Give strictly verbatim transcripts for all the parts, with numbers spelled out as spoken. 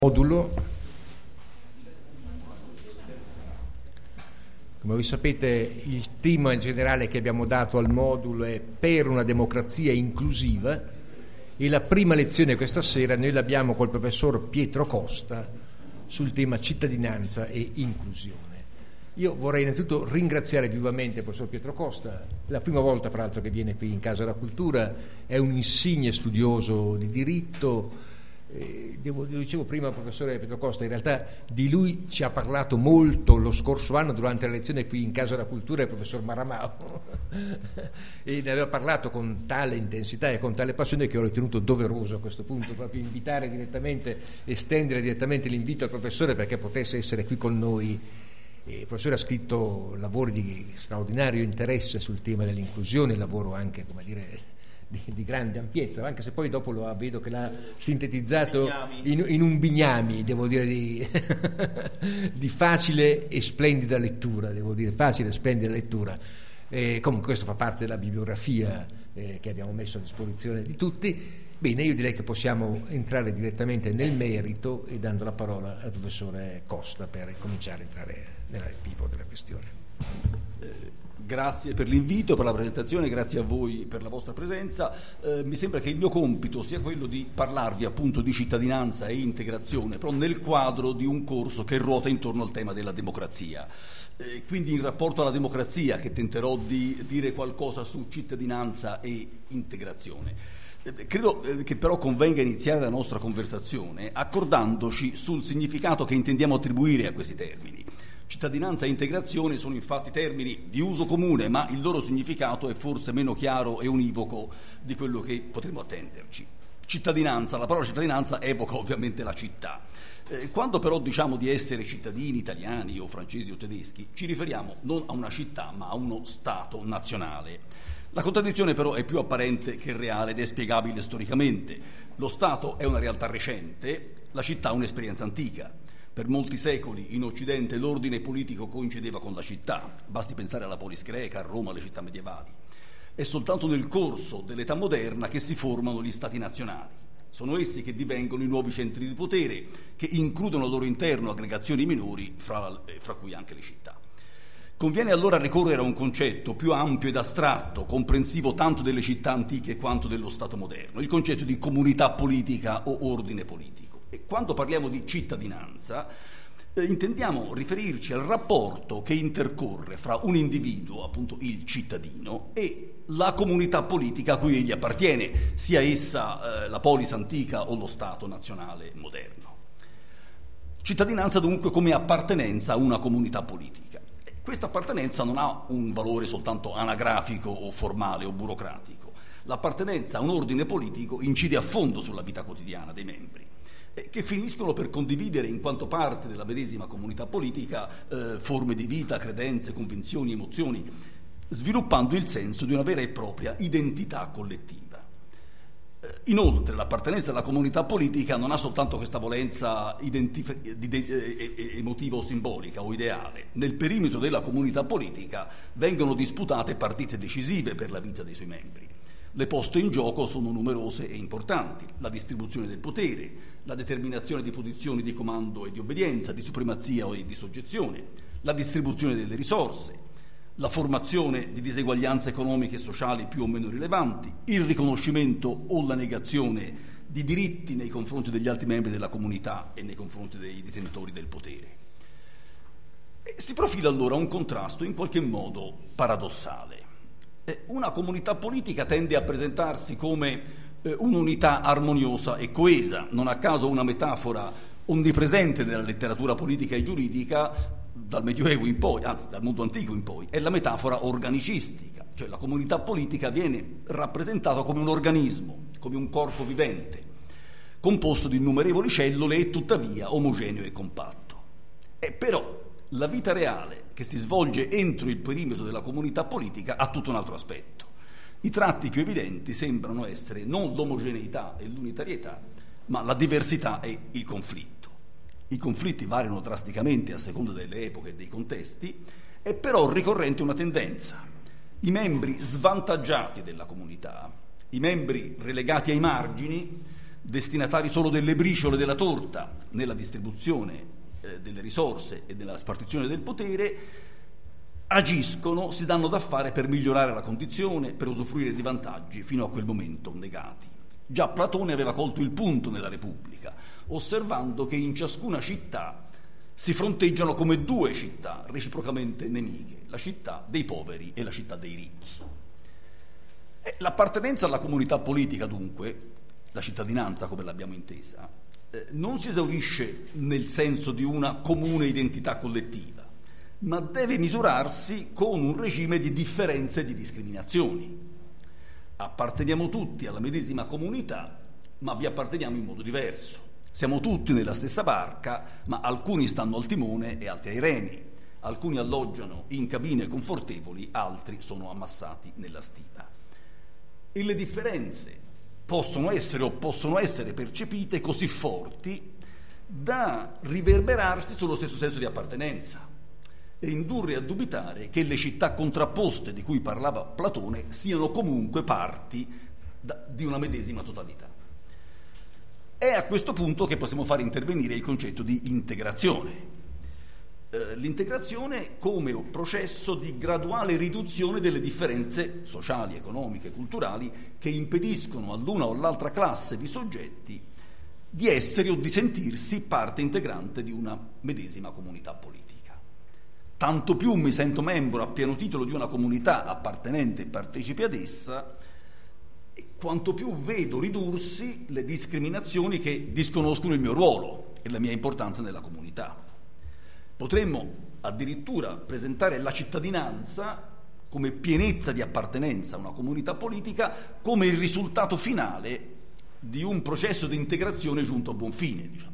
Modulo. Come voi sapete, il tema generale che abbiamo dato al modulo è per una democrazia inclusiva e la prima lezione questa sera noi l'abbiamo col professor Pietro Costa sul tema cittadinanza e inclusione. Io vorrei innanzitutto ringraziare vivamente il professor Pietro Costa, la prima volta fra l'altro che viene qui in Casa della Cultura, è un insigne studioso di diritto. Eh, devo, lo dicevo prima al professore Pietro Costa, in realtà di lui ci ha parlato molto lo scorso anno durante la lezione qui in Casa della Cultura il professor Maramao e ne aveva parlato con tale intensità e con tale passione che ho ritenuto doveroso a questo punto proprio invitare direttamente, estendere direttamente l'invito al professore perché potesse essere qui con noi. Il professore ha scritto lavori di straordinario interesse sul tema dell'inclusione, lavoro anche, come dire, Di, di grande ampiezza, anche se poi dopo lo vedo che l'ha sintetizzato in, in un bignami, devo dire, di, di facile e splendida lettura, devo dire, facile e splendida lettura. E comunque questo fa parte della bibliografia eh, che abbiamo messo a disposizione di tutti. Bene, io direi che possiamo entrare direttamente nel merito e dando la parola al professore Costa per cominciare a entrare nel vivo della questione. Grazie per l'invito, per la presentazione, grazie a voi per la vostra presenza. Eh, mi sembra che il mio compito sia quello di parlarvi appunto di cittadinanza e integrazione, però nel quadro di un corso che ruota intorno al tema della democrazia. Eh, quindi in rapporto alla democrazia che tenterò di dire qualcosa su cittadinanza e integrazione. Eh, credo eh, che però convenga iniziare la nostra conversazione accordandoci sul significato che intendiamo attribuire a questi termini. Cittadinanza e integrazione sono infatti termini di uso comune, ma il loro significato è forse meno chiaro e univoco di quello che potremmo attenderci. Cittadinanza, la parola cittadinanza evoca ovviamente la città. Eh, quando però diciamo di essere cittadini italiani o francesi o tedeschi, ci riferiamo non a una città ma a uno Stato nazionale. La contraddizione però è più apparente che reale ed è spiegabile storicamente. Lo Stato è una realtà recente, la città un'esperienza antica. Per molti secoli in Occidente l'ordine politico coincideva con la città, basti pensare alla polis greca, a Roma, alle città medievali. È soltanto nel corso dell'età moderna che si formano gli stati nazionali. Sono essi che divengono i nuovi centri di potere, che includono al loro interno aggregazioni minori, fra, fra cui anche le città. Conviene allora ricorrere a un concetto più ampio ed astratto, comprensivo tanto delle città antiche quanto dello Stato moderno, il concetto di comunità politica o ordine politico. E quando parliamo di cittadinanza eh, intendiamo riferirci al rapporto che intercorre fra un individuo, appunto il cittadino, e la comunità politica a cui egli appartiene, sia essa eh, la polis antica o lo Stato nazionale moderno. Cittadinanza dunque come appartenenza a una comunità politica. E questa appartenenza non ha un valore soltanto anagrafico o formale o burocratico. L'appartenenza a un ordine politico incide a fondo sulla vita quotidiana dei membri, che finiscono per condividere in quanto parte della medesima comunità politica eh, forme di vita, credenze, convinzioni, emozioni, sviluppando il senso di una vera e propria identità collettiva. Eh, inoltre l'appartenenza alla comunità politica non ha soltanto questa valenza identif- di de- eh, emotiva o simbolica o ideale. Nel perimetro della comunità politica vengono disputate partite decisive per la vita dei suoi membri. Le poste in gioco sono numerose e importanti: la distribuzione del potere, la determinazione di posizioni di comando e di obbedienza, di supremazia o di soggezione, la distribuzione delle risorse, la formazione di diseguaglianze economiche e sociali più o meno rilevanti, il riconoscimento o la negazione di diritti nei confronti degli altri membri della comunità e nei confronti dei detentori del potere. E si profila allora un contrasto in qualche modo paradossale. Una comunità politica tende a presentarsi come eh, un'unità armoniosa e coesa. Non a caso una metafora onnipresente nella letteratura politica e giuridica dal Medioevo in poi, anzi dal mondo antico in poi, è la metafora organicistica, cioè la comunità politica viene rappresentata come un organismo, come un corpo vivente, composto di innumerevoli cellule e tuttavia omogeneo e compatto. E però la vita reale che si svolge entro il perimetro della comunità politica ha tutto un altro aspetto. I tratti più evidenti sembrano essere non l'omogeneità e l'unitarietà, ma la diversità e il conflitto. I conflitti variano drasticamente a seconda delle epoche e dei contesti, è però ricorrente una tendenza. I membri svantaggiati della comunità, i membri relegati ai margini, destinatari solo delle briciole della torta nella distribuzione eh, delle risorse e nella spartizione del potere, agiscono, si danno da fare per migliorare la condizione, per usufruire di vantaggi fino a quel momento negati. Già Platone aveva colto il punto nella Repubblica, osservando che in ciascuna città si fronteggiano come due città reciprocamente nemiche, la città dei poveri e la città dei ricchi. E l'appartenenza alla comunità politica, dunque, la cittadinanza come l'abbiamo intesa, eh, non si esaurisce nel senso di una comune identità collettiva, ma deve misurarsi con un regime di differenze e di discriminazioni. Apparteniamo tutti alla medesima comunità, ma vi apparteniamo in modo diverso. Siamo tutti nella stessa barca, ma alcuni stanno al timone e altri ai remi. Alcuni alloggiano in cabine confortevoli, altri sono ammassati nella stiva. E le differenze possono essere o possono essere percepite così forti da riverberarsi sullo stesso senso di appartenenza e indurre a dubitare che le città contrapposte di cui parlava Platone siano comunque parti da, di una medesima totalità. È a questo punto che possiamo fare intervenire il concetto di integrazione. Eh, l'integrazione come un processo di graduale riduzione delle differenze sociali, economiche, culturali che impediscono all'una o all'altra classe di soggetti di essere o di sentirsi parte integrante di una medesima comunità politica. Tanto più mi sento membro a pieno titolo di una comunità appartenente e partecipi ad essa, quanto più vedo ridursi le discriminazioni che disconoscono il mio ruolo e la mia importanza nella comunità. Potremmo addirittura presentare la cittadinanza come pienezza di appartenenza a una comunità politica come il risultato finale di un processo di integrazione giunto a buon fine, diciamo.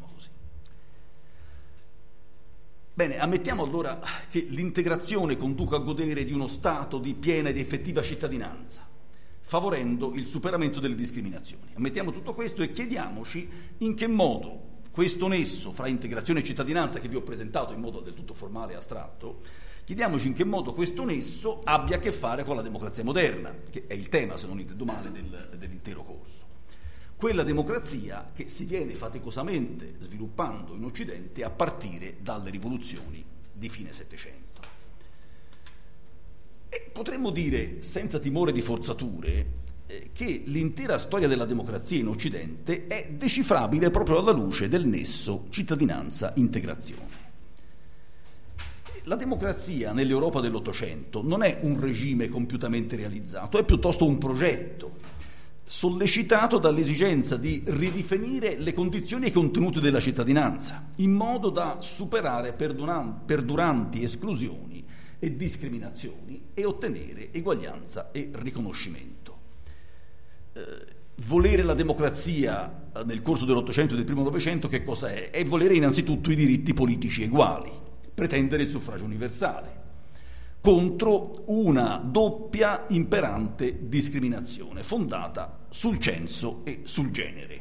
Bene, ammettiamo allora che l'integrazione conduca a godere di uno stato di piena ed effettiva cittadinanza, favorendo il superamento delle discriminazioni. Ammettiamo tutto questo e chiediamoci in che modo questo nesso fra integrazione e cittadinanza che vi ho presentato in modo del tutto formale e astratto, chiediamoci in che modo questo nesso abbia a che fare con la democrazia moderna, che è il tema, se non intendo male, del, dell'intero corso. Quella democrazia che si viene faticosamente sviluppando in Occidente a partire dalle rivoluzioni di fine Settecento. E potremmo dire, senza timore di forzature, eh, che l'intera storia della democrazia in Occidente è decifrabile proprio alla luce del nesso cittadinanza-integrazione. La democrazia nell'Europa dell'Ottocento non è un regime compiutamente realizzato, è piuttosto un progetto sollecitato dall'esigenza di ridefinire le condizioni e i contenuti della cittadinanza, in modo da superare perduranti esclusioni e discriminazioni e ottenere eguaglianza e riconoscimento. Eh, volere la democrazia nel corso dell'Ottocento e del primo Novecento che cosa è? È volere innanzitutto i diritti politici eguali, pretendere il suffragio universale, contro una doppia imperante discriminazione fondata sul censo e sul genere.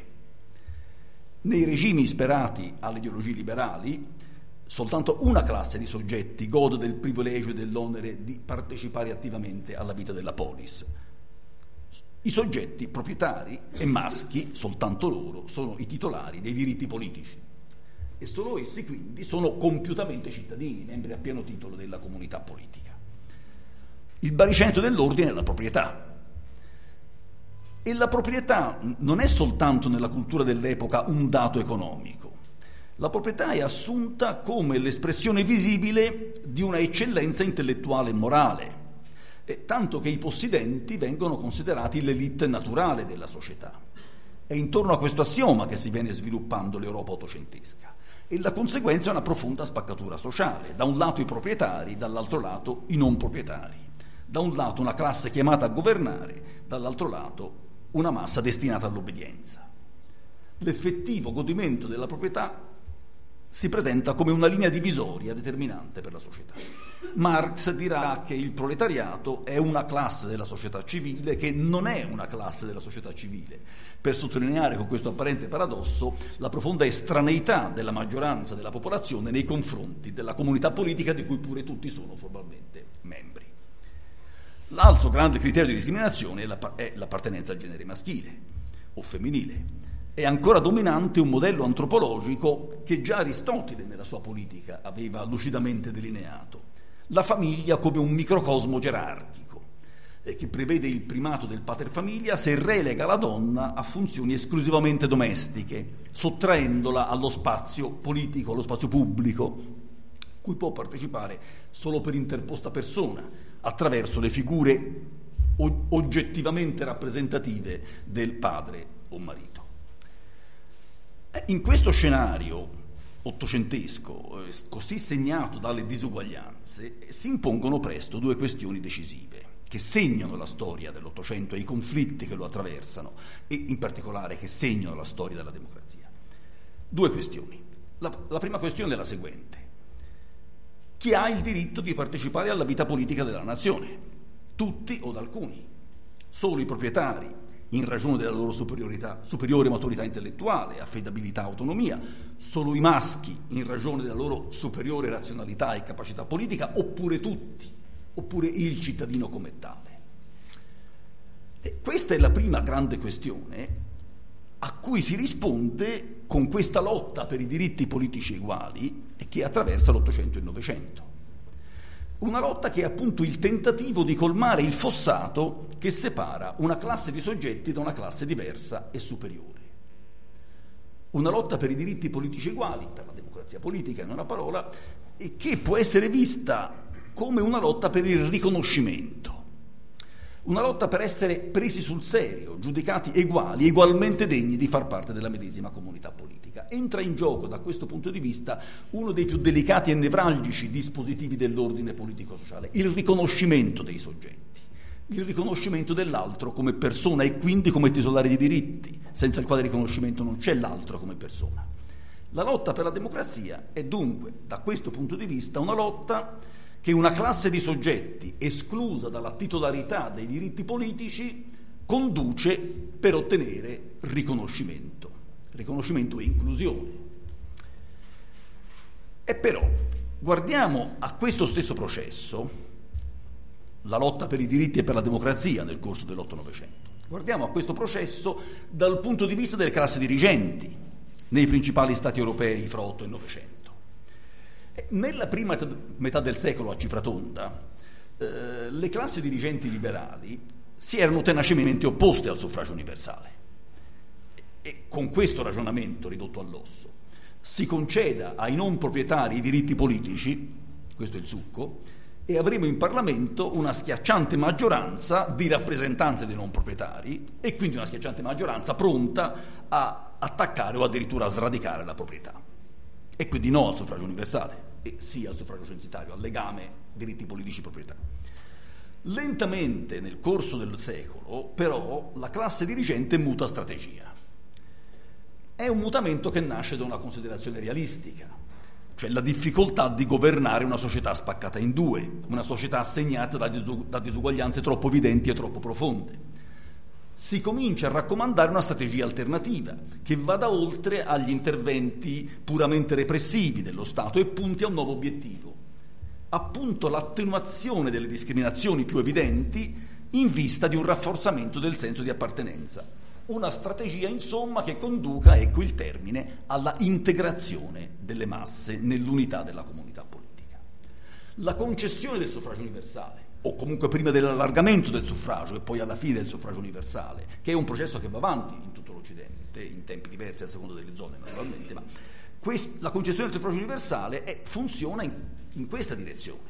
Nei regimi ispirati alle ideologie liberali, soltanto una classe di soggetti gode del privilegio e dell'onere di partecipare attivamente alla vita della polis. I soggetti proprietari e maschi, soltanto loro, sono i titolari dei diritti politici e solo essi quindi sono compiutamente cittadini, membri a pieno titolo della comunità politica. Il baricentro dell'ordine è la proprietà. E la proprietà non è soltanto nella cultura dell'epoca un dato economico. La proprietà è assunta come l'espressione visibile di una eccellenza intellettuale e morale, e tanto che i possidenti vengono considerati l'elite naturale della società. È intorno a questo assioma che si viene sviluppando l'Europa ottocentesca. E la conseguenza è una profonda spaccatura sociale. Da un lato i proprietari, dall'altro lato i non proprietari. Da un lato una classe chiamata a governare, dall'altro lato una massa destinata all'obbedienza. L'effettivo godimento della proprietà si presenta come una linea divisoria determinante per la società. Marx dirà che il proletariato è una classe della società civile che non è una classe della società civile, per sottolineare con questo apparente paradosso la profonda estraneità della maggioranza della popolazione nei confronti della comunità politica di cui pure tutti sono formalmente membri. L'altro grande criterio di discriminazione è l'appartenenza al genere maschile o femminile. È ancora dominante un modello antropologico che già Aristotele nella sua Politica aveva lucidamente delineato: la famiglia come un microcosmo gerarchico eh, che prevede il primato del pater familia se relega la donna a funzioni esclusivamente domestiche, sottraendola allo spazio politico, allo spazio pubblico, cui può partecipare solo per interposta persona, attraverso le figure o- oggettivamente rappresentative del padre o marito. In questo scenario ottocentesco, eh, così segnato dalle disuguaglianze, si impongono presto due questioni decisive che segnano la storia dell'Ottocento e i conflitti che lo attraversano, e in particolare che segnano la storia della democrazia. Due questioni. La, la prima questione è la seguente: chi ha il diritto di partecipare alla vita politica della nazione? Tutti o alcuni? Solo i proprietari, in ragione della loro superiorità, superiore maturità intellettuale, affidabilità, autonomia? Solo i maschi, in ragione della loro superiore razionalità e capacità politica? Oppure tutti? Oppure il cittadino come tale? E questa è la prima grande questione a cui si risponde con questa lotta per i diritti politici uguali e che attraversa l'Ottocento e il Novecento. Una lotta che è appunto il tentativo di colmare il fossato che separa una classe di soggetti da una classe diversa e superiore. Una lotta per i diritti politici uguali, per la democrazia politica in una parola, e che può essere vista come una lotta per il riconoscimento, una lotta per essere presi sul serio, giudicati eguali, egualmente degni di far parte della medesima comunità politica. Entra in gioco da questo punto di vista uno dei più delicati e nevralgici dispositivi dell'ordine politico-sociale: il riconoscimento dei soggetti, il riconoscimento dell'altro come persona e quindi come titolare di diritti, senza il quale riconoscimento non c'è l'altro come persona. La lotta per la democrazia è dunque, da questo punto di vista, una lotta che una classe di soggetti esclusa dalla titolarità dei diritti politici conduce per ottenere riconoscimento, riconoscimento e inclusione. E però guardiamo a questo stesso processo, la lotta per i diritti e per la democrazia nel corso dell'Otto-Novecento, guardiamo a questo processo dal punto di vista delle classi dirigenti nei principali stati europei fra Otto e Novecento. Nella prima metà del secolo a cifra tonda, eh, le classi dirigenti liberali si erano tenacemente opposte al suffragio universale. E con questo ragionamento ridotto all'osso si conceda ai non proprietari i diritti politici, questo è il succo, e avremo in Parlamento una schiacciante maggioranza di rappresentanze dei non proprietari e quindi una schiacciante maggioranza pronta a attaccare o addirittura a sradicare la proprietà. E quindi no al suffragio universale e sì al suffragio censitario, al legame diritti politici proprietà. Lentamente nel corso del secolo, però, la classe dirigente muta strategia. È un mutamento che nasce da una considerazione realistica, cioè la difficoltà di governare una società spaccata in due, una società segnata da, disu- da disuguaglianze troppo evidenti e troppo profonde. Si comincia a raccomandare una strategia alternativa che vada oltre agli interventi puramente repressivi dello Stato e punti a un nuovo obiettivo, appunto l'attenuazione delle discriminazioni più evidenti in vista di un rafforzamento del senso di appartenenza. Una strategia, insomma, che conduca, ecco il termine, alla integrazione delle masse nell'unità della comunità politica. La concessione del suffragio universale, o comunque prima dell'allargamento del suffragio e poi alla fine del suffragio universale, che è un processo che va avanti in tutto l'Occidente, in tempi diversi a seconda delle zone naturalmente, ma quest- la concessione del suffragio universale è, funziona in, in questa direzione,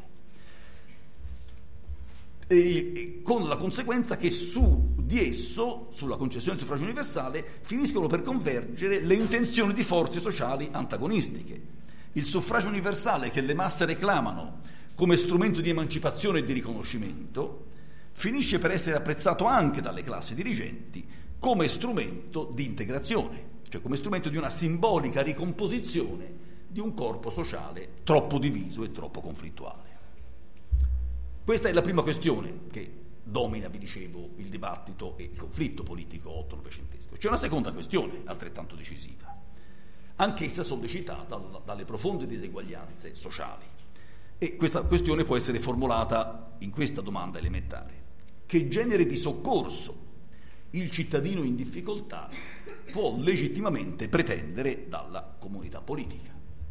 e, e con la conseguenza che su di esso, sulla concessione del suffragio universale, finiscono per convergere le intenzioni di forze sociali antagonistiche. Il suffragio universale che le masse reclamano come strumento di emancipazione e di riconoscimento, finisce per essere apprezzato anche dalle classi dirigenti come strumento di integrazione, cioè come strumento di una simbolica ricomposizione di un corpo sociale troppo diviso e troppo conflittuale. Questa è la prima questione che domina, vi dicevo, il dibattito e il conflitto politico otto-novecentesco. C'è una seconda questione altrettanto decisiva, anch'essa sollecitata dalle profonde diseguaglianze sociali. E questa questione può essere formulata in questa domanda elementare: che genere di soccorso il cittadino in difficoltà può legittimamente pretendere dalla comunità politica.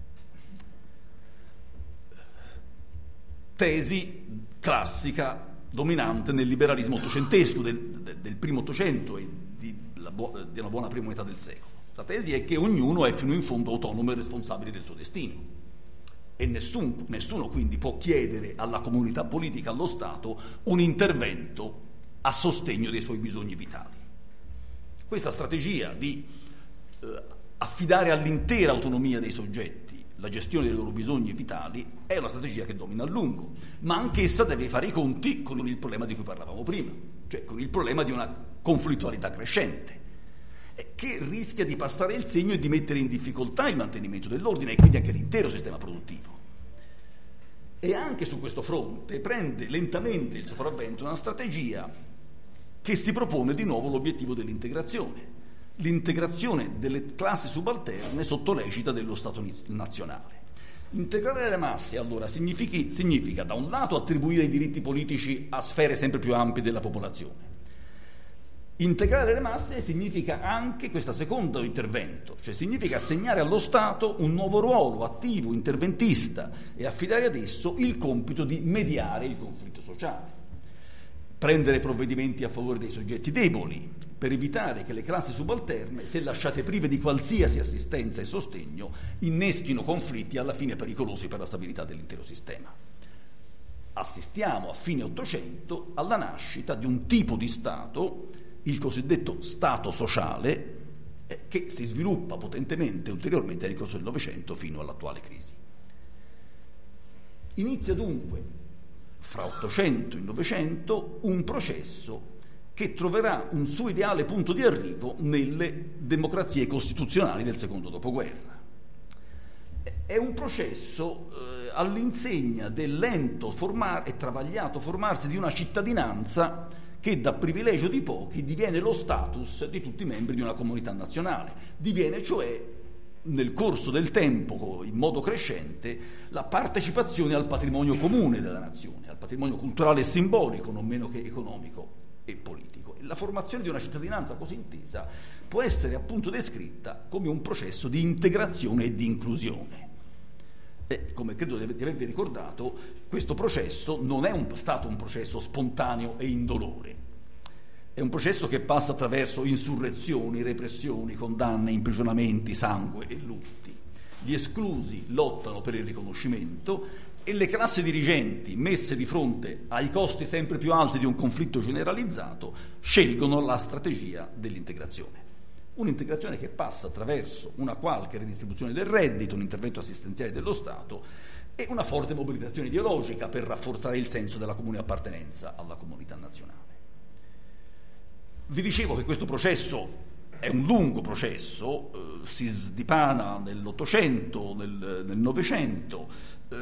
Tesi classica dominante nel liberalismo ottocentesco del, del, del primo Ottocento e di, la, di una buona prima metà del secolo. La tesi è che ognuno è fino in fondo autonomo e responsabile del suo destino e nessun, nessuno quindi può chiedere alla comunità politica, allo Stato, un intervento a sostegno dei suoi bisogni vitali. Questa strategia di eh, affidare all'intera autonomia dei soggetti la gestione dei loro bisogni vitali è una strategia che domina a lungo, ma anch'essa deve fare i conti con il problema di cui parlavamo prima, cioè con il problema di una conflittualità crescente, che rischia di passare il segno e di mettere in difficoltà il mantenimento dell'ordine e quindi anche l'intero sistema produttivo. E anche su questo fronte prende lentamente il sopravvento una strategia che si propone di nuovo l'obiettivo dell'integrazione, l'integrazione delle classi subalterne sotto l'egida dello Stato nazionale. Integrare le masse allora significa, significa da un lato attribuire i diritti politici a sfere sempre più ampie della popolazione. Integrare le masse significa anche questo secondo intervento, cioè significa assegnare allo Stato un nuovo ruolo attivo, interventista e affidare ad esso il compito di mediare il conflitto sociale. Prendere provvedimenti a favore dei soggetti deboli per evitare che le classi subalterne, se lasciate prive di qualsiasi assistenza e sostegno, inneschino conflitti alla fine pericolosi per la stabilità dell'intero sistema. Assistiamo a fine Ottocento alla nascita di un tipo di Stato, il cosiddetto Stato sociale, eh, che si sviluppa potentemente ulteriormente nel corso del Novecento fino all'attuale crisi. Inizia dunque fra Ottocento e Novecento un processo che troverà un suo ideale punto di arrivo nelle democrazie costituzionali del secondo dopoguerra. È un processo eh, all'insegna del lento formar- e travagliato formarsi di una cittadinanza che da privilegio di pochi diviene lo status di tutti i membri di una comunità nazionale, diviene cioè nel corso del tempo, in modo crescente, la partecipazione al patrimonio comune della nazione, al patrimonio culturale e simbolico, non meno che economico e politico. La formazione di una cittadinanza così intesa può essere appunto descritta come un processo di integrazione e di inclusione. E, come credo di avervi ricordato, questo processo non è un, stato un processo spontaneo e indolore. È un processo che passa attraverso insurrezioni, repressioni, condanne, imprigionamenti, sangue e lutti. Gli esclusi lottano per il riconoscimento e le classi dirigenti, messe di fronte ai costi sempre più alti di un conflitto generalizzato, scelgono la strategia dell'integrazione. Un'integrazione che passa attraverso una qualche redistribuzione del reddito, un intervento assistenziale dello Stato e una forte mobilitazione ideologica per rafforzare il senso della comune appartenenza alla comunità nazionale. Vi dicevo che questo processo è un lungo processo, eh, si sdipana nell'Ottocento, nel, nel Novecento eh,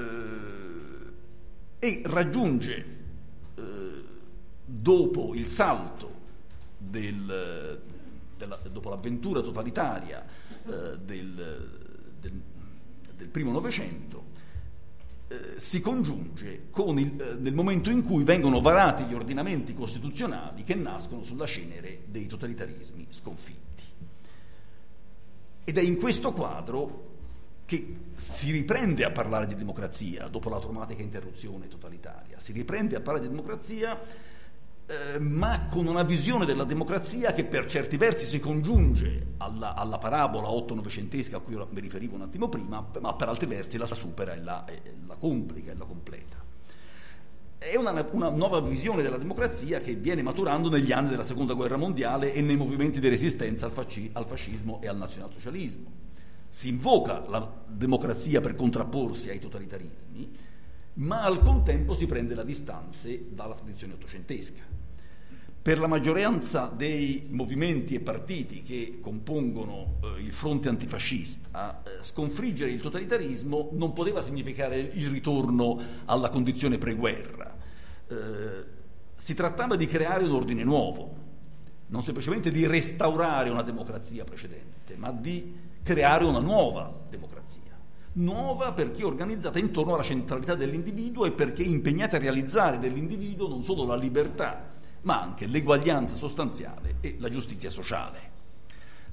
e raggiunge, eh, dopo il salto del, della, dopo l'avventura totalitaria eh, del, del, del primo Novecento, Eh, si congiunge con il, eh, nel momento in cui vengono varati gli ordinamenti costituzionali che nascono sulla cenere dei totalitarismi sconfitti. Ed è in questo quadro che si riprende a parlare di democrazia dopo la traumatica interruzione totalitaria, si riprende a parlare di democrazia eh, ma con una visione della democrazia che per certi versi si congiunge alla, alla parabola otto-novecentesca a cui mi riferivo un attimo prima, ma per altri versi la supera e la, e la complica e la completa. È una, una nuova visione della democrazia che viene maturando negli anni della Seconda Guerra Mondiale e nei movimenti di resistenza al, fasci, al fascismo e al nazionalsocialismo. Si invoca la democrazia per contrapporsi ai totalitarismi, ma al contempo si prende le distanze dalla tradizione ottocentesca. Per la maggioranza dei movimenti e partiti che compongono eh, il fronte antifascista, eh, sconfiggere il totalitarismo non poteva significare il ritorno alla condizione preguerra. Eh, si trattava di creare un ordine nuovo, non semplicemente di restaurare una democrazia precedente, ma di creare una nuova democrazia. Nuova perché organizzata intorno alla centralità dell'individuo e perché impegnata a realizzare dell'individuo non solo la libertà, ma anche l'eguaglianza sostanziale e la giustizia sociale.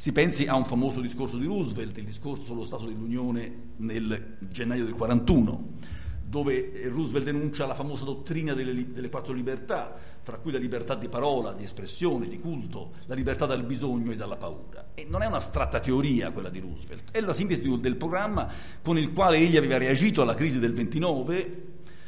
Si pensi a un famoso discorso di Roosevelt, il discorso sullo Stato dell'Unione nel gennaio del quarantuno, dove Roosevelt denuncia la famosa dottrina delle, delle quattro libertà, fra cui la libertà di parola, di espressione, di culto, la libertà dal bisogno e dalla paura. E non è un'astratta teoria quella di Roosevelt, è la sintesi del programma con il quale egli aveva reagito alla crisi del ventinove,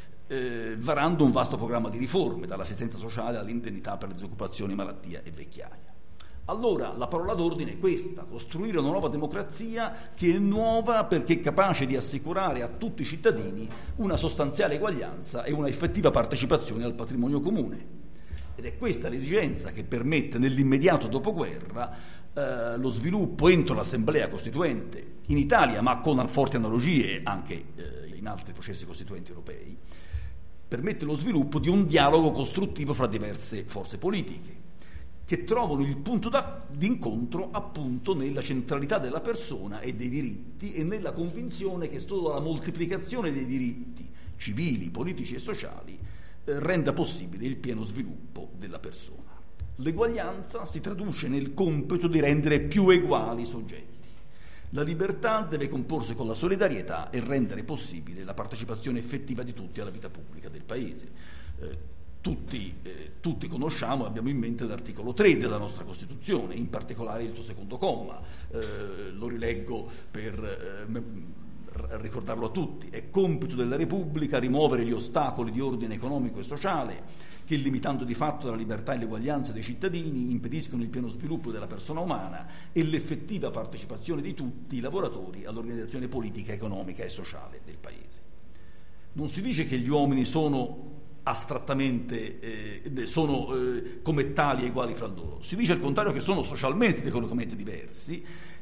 eh, varando un vasto programma di riforme, dall'assistenza sociale all'indennità per le disoccupazioni, malattia e vecchiaia. Allora la parola d'ordine è questa: costruire una nuova democrazia che è nuova perché è capace di assicurare a tutti i cittadini una sostanziale eguaglianza e una effettiva partecipazione al patrimonio comune. Ed è questa l'esigenza che permette nell'immediato dopoguerra eh, lo sviluppo entro l'Assemblea Costituente in Italia, ma con forti analogie anche eh, in altri processi costituenti europei, permette lo sviluppo di un dialogo costruttivo fra diverse forze politiche, che trovano il punto d'incontro appunto nella centralità della persona e dei diritti e nella convinzione che solo la moltiplicazione dei diritti civili, politici e sociali eh, renda possibile il pieno sviluppo della persona. L'eguaglianza si traduce nel compito di rendere più eguali i soggetti. La libertà deve comporsi con la solidarietà e rendere possibile la partecipazione effettiva di tutti alla vita pubblica del Paese. Eh, Tutti, eh, tutti conosciamo e abbiamo in mente l'articolo tre della nostra Costituzione, in particolare il suo secondo comma. Eh, lo rileggo per eh, r- ricordarlo a tutti. È compito della Repubblica rimuovere gli ostacoli di ordine economico e sociale che, limitando di fatto la libertà e l'eguaglianza dei cittadini, impediscono il pieno sviluppo della persona umana e l'effettiva partecipazione di tutti i lavoratori all'organizzazione politica, economica e sociale del Paese. Non si dice che gli uomini sono astrattamente eh, sono eh, come tali e uguali fra loro, si dice al contrario che sono socialmente ed economicamente diversi,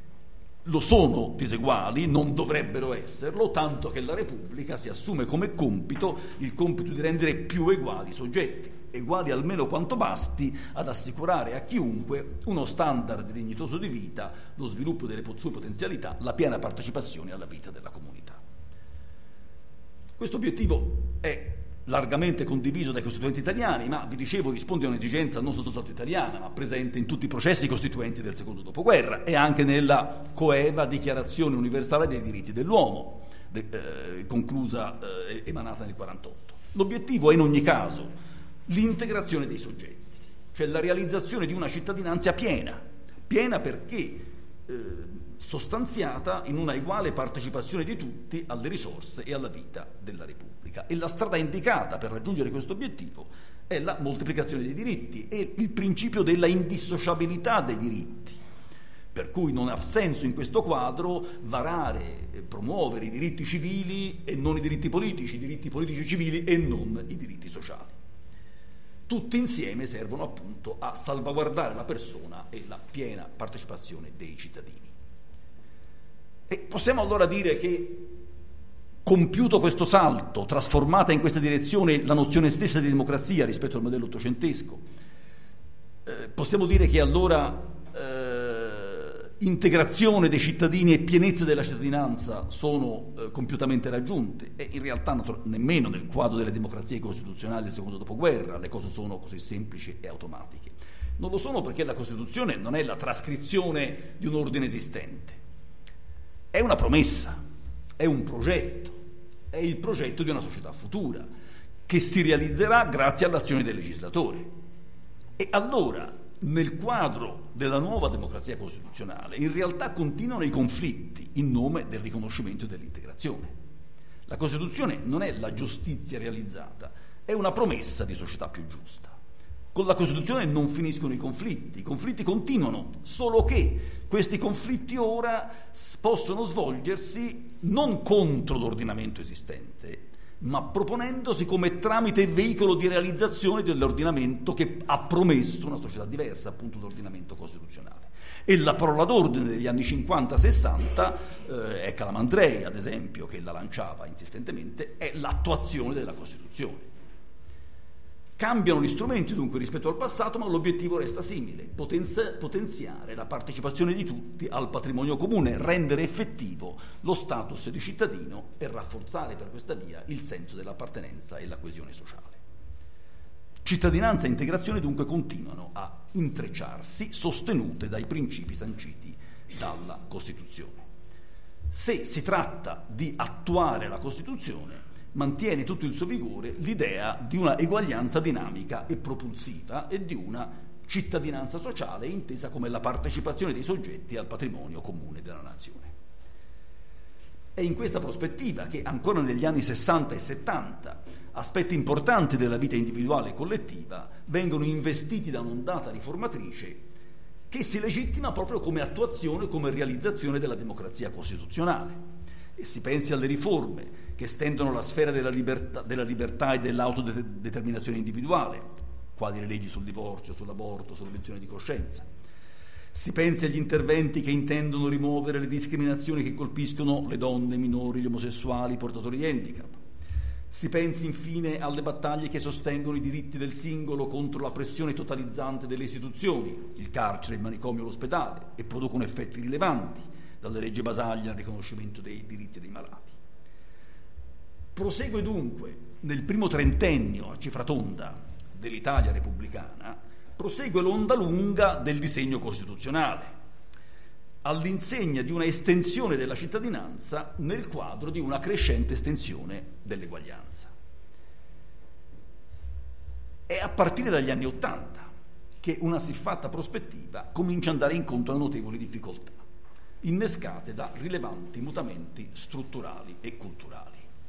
lo sono diseguali, non dovrebbero esserlo, tanto che la Repubblica si assume come compito il compito di rendere più eguali i soggetti, eguali almeno quanto basti ad assicurare a chiunque uno standard dignitoso di vita, lo sviluppo delle sue potenzialità, la piena partecipazione alla vita della comunità. Questo obiettivo è largamente condiviso dai costituenti italiani, ma vi dicevo risponde a un'esigenza non soltanto italiana, ma presente in tutti i processi costituenti del secondo dopoguerra e anche nella coeva Dichiarazione universale dei diritti dell'uomo, de, eh, conclusa, eh, emanata nel quarantotto. L'obiettivo è in ogni caso l'integrazione dei soggetti, cioè la realizzazione di una cittadinanza piena, piena perché eh, sostanziata in una uguale partecipazione di tutti alle risorse e alla vita della Repubblica. E la strada indicata per raggiungere questo obiettivo è la moltiplicazione dei diritti e il principio della indissociabilità dei diritti, per cui non ha senso in questo quadro varare e promuovere i diritti civili e non i diritti politici, i diritti politici civili e non i diritti sociali. Tutti insieme servono appunto a salvaguardare la persona e la piena partecipazione dei cittadini. E possiamo allora dire che, compiuto questo salto, trasformata in questa direzione la nozione stessa di democrazia rispetto al modello ottocentesco, eh, possiamo dire che allora eh, integrazione dei cittadini e pienezza della cittadinanza sono eh, compiutamente raggiunte, e in realtà nat- nemmeno nel quadro delle democrazie costituzionali del secondo dopoguerra le cose sono così semplici e automatiche. Non lo sono perché la Costituzione non è la trascrizione di un ordine esistente. È una promessa, è un progetto, è il progetto di una società futura che si realizzerà grazie all'azione del legislatore. E allora, nel quadro della nuova democrazia costituzionale, in realtà continuano i conflitti in nome del riconoscimento e dell'integrazione. La Costituzione non è la giustizia realizzata, è una promessa di società più giusta. Con la Costituzione non finiscono i conflitti, i conflitti continuano, solo che questi conflitti ora possono svolgersi non contro l'ordinamento esistente, ma proponendosi come tramite e veicolo di realizzazione dell'ordinamento che ha promesso una società diversa, appunto l'ordinamento costituzionale. E la parola d'ordine degli anni cinquanta sessanta, eh, è Calamandrei ad esempio che la lanciava insistentemente, è l'attuazione della Costituzione. Cambiano gli strumenti dunque rispetto al passato, ma l'obiettivo resta simile: potenzi- potenziare la partecipazione di tutti al patrimonio comune, rendere effettivo lo status di cittadino e rafforzare per questa via il senso dell'appartenenza e la coesione sociale. Cittadinanza e integrazione dunque continuano a intrecciarsi, sostenute dai principi sanciti dalla Costituzione. Se si tratta di attuare la Costituzione, mantiene tutto il suo vigore l'idea di una eguaglianza dinamica e propulsiva e di una cittadinanza sociale intesa come la partecipazione dei soggetti al patrimonio comune della nazione. È in questa prospettiva che ancora negli anni sessanta e settanta aspetti importanti della vita individuale e collettiva vengono investiti da un'ondata riformatrice che si legittima proprio come attuazione, come realizzazione della democrazia costituzionale. E si pensi alle riforme che estendono la sfera della libertà, della libertà e dell'autodeterminazione individuale, quali le leggi sul divorzio, sull'aborto, sull'obiezione di coscienza. Si pensi agli interventi che intendono rimuovere le discriminazioni che colpiscono le donne, i minori, gli omosessuali, i portatori di handicap. Si pensi infine alle battaglie che sostengono i diritti del singolo contro la pressione totalizzante delle istituzioni, il carcere, il manicomio, l'ospedale, e producono effetti rilevanti, dalle leggi Basaglia al riconoscimento dei diritti dei malati. Prosegue dunque nel primo trentennio a cifra tonda dell'Italia repubblicana, prosegue l'onda lunga del disegno costituzionale, all'insegna di una estensione della cittadinanza nel quadro di una crescente estensione dell'eguaglianza. È a partire dagli anni Ottanta che una siffatta prospettiva comincia ad andare incontro a notevoli difficoltà, innescate da rilevanti mutamenti strutturali e culturali.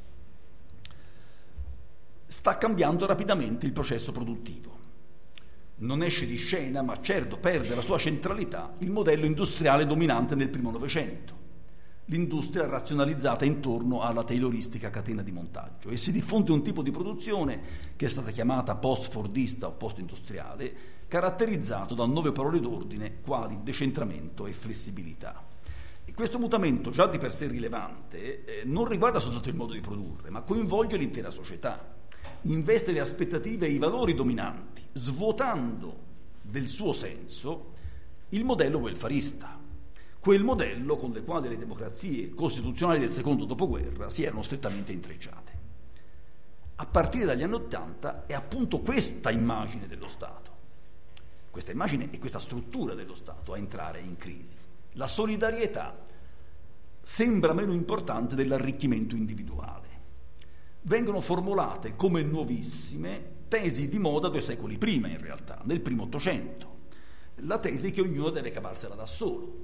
Sta cambiando rapidamente il processo produttivo. Non esce di scena, ma certo perde la sua centralità, il modello industriale dominante nel primo Novecento, l'industria razionalizzata intorno alla tayloristica catena di montaggio, e si diffonde un tipo di produzione che è stata chiamata post-fordista o post-industriale, caratterizzato da nuove parole d'ordine quali decentramento e flessibilità. E questo mutamento, già di per sé rilevante, eh, non riguarda soltanto il modo di produrre, ma coinvolge l'intera società. Investe le aspettative e i valori dominanti, svuotando del suo senso il modello welfarista, quel modello con il quale le democrazie costituzionali del secondo dopoguerra si erano strettamente intrecciate. A partire dagli anni Ottanta è appunto questa immagine dello Stato, questa immagine e questa struttura dello Stato a entrare in crisi. La solidarietà sembra meno importante dell'arricchimento individuale. Vengono formulate come nuovissime tesi di moda due secoli prima, in realtà, nel primo Ottocento. La tesi che ognuno deve cavarsela da solo,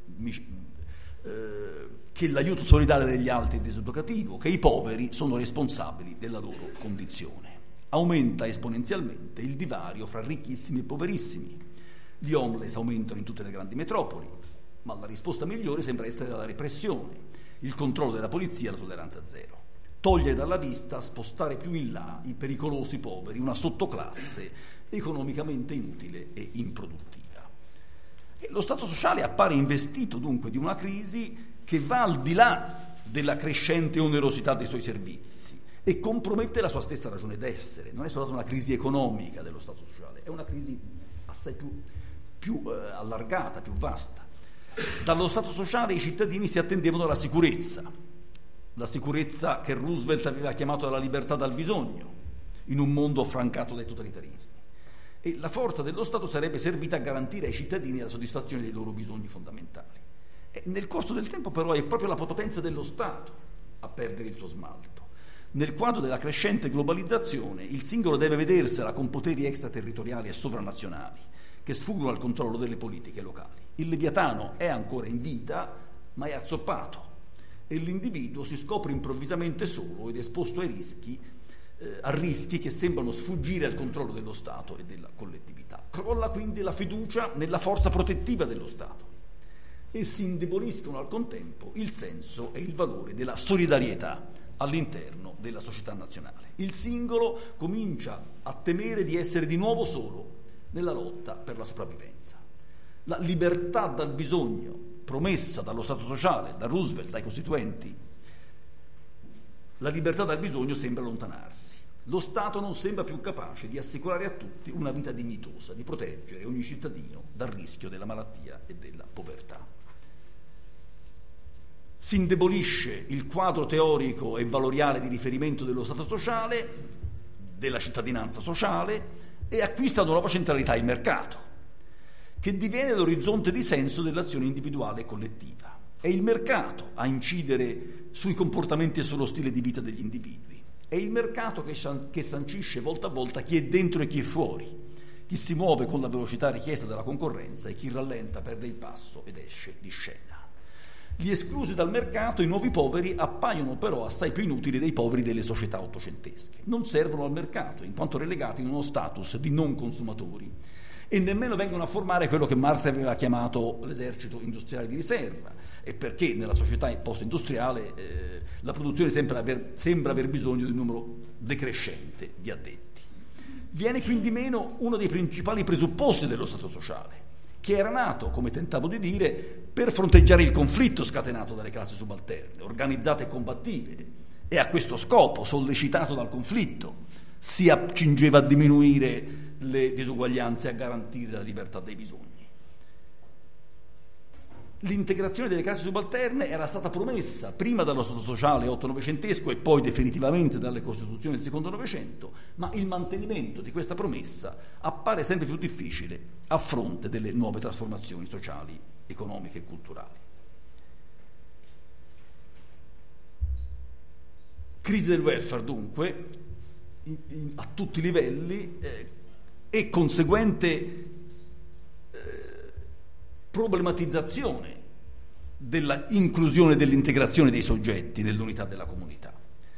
che l'aiuto solidale degli altri è diseducativo, che i poveri sono responsabili della loro condizione. Aumenta esponenzialmente il divario fra ricchissimi e poverissimi. Gli homeless aumentano in tutte le grandi metropoli, ma la risposta migliore sembra essere la repressione, il controllo della polizia e la tolleranza zero. Togliere dalla vista, spostare più in là i pericolosi poveri, una sottoclasse economicamente inutile e improduttiva. E lo Stato sociale appare investito dunque di una crisi che va al di là della crescente onerosità dei suoi servizi e compromette la sua stessa ragione d'essere. Non è soltanto una crisi economica dello Stato sociale, è una crisi assai più, più eh, allargata, più vasta. Dallo Stato sociale i cittadini si attendevano la sicurezza, la sicurezza che Roosevelt aveva chiamato la libertà dal bisogno, in un mondo affrancato dai totalitarismi. E la forza dello Stato sarebbe servita a garantire ai cittadini la soddisfazione dei loro bisogni fondamentali. E nel corso del tempo però è proprio la potenza dello Stato a perdere il suo smalto. Nel quadro della crescente globalizzazione il singolo deve vedersela con poteri extraterritoriali e sovranazionali che sfuggono al controllo delle politiche locali. Il Leviatano è ancora in vita, ma è azzoppato, e l'individuo si scopre improvvisamente solo ed esposto ai rischi, eh, a rischi che sembrano sfuggire al controllo dello Stato e della collettività. Crolla quindi la fiducia nella forza protettiva dello Stato e si indeboliscono al contempo il senso e il valore della solidarietà all'interno della società nazionale. Il singolo comincia a temere di essere di nuovo solo nella lotta per la sopravvivenza. La libertà dal bisogno promessa dallo Stato sociale, da Roosevelt, dai costituenti, la libertà dal bisogno sembra allontanarsi. Lo Stato non sembra più capace di assicurare a tutti una vita dignitosa, di proteggere ogni cittadino dal rischio della malattia e della povertà. Si indebolisce il quadro teorico e valoriale di riferimento dello Stato sociale, della cittadinanza sociale e acquista una nuova centralità il mercato, che diviene l'orizzonte di senso dell'azione individuale e collettiva. È il mercato a incidere sui comportamenti e sullo stile di vita degli individui. È il mercato che, che sancisce volta a volta chi è dentro e chi è fuori, chi si muove con la velocità richiesta dalla concorrenza e chi rallenta, perde il passo ed esce di scena. Gli esclusi dal mercato, i nuovi poveri, appaiono però assai più inutili dei poveri delle società ottocentesche. Non servono al mercato, in quanto relegati in uno status di non consumatori, e nemmeno vengono a formare quello che Marx aveva chiamato l'esercito industriale di riserva, e perché nella società post-industriale eh, la produzione sembra aver, sembra aver bisogno di un numero decrescente di addetti. Viene quindi meno uno dei principali presupposti dello Stato sociale, che era nato, come tentavo di dire, per fronteggiare il conflitto scatenato dalle classi subalterne, organizzate e combattive, e a questo scopo, sollecitato dal conflitto, si accingeva a diminuire le disuguaglianze e a garantire la libertà dei bisogni. L'integrazione delle classi subalterne era stata promessa prima dallo Stato sociale otto-novecentesco e poi definitivamente dalle Costituzioni del secondo Novecento, ma il mantenimento di questa promessa appare sempre più difficile a fronte delle nuove trasformazioni sociali, economiche e culturali. Crisi del welfare, dunque, in, in, a tutti i livelli eh, e conseguente problematizzazione della inclusione e dell'integrazione dei soggetti nell'unità della comunità.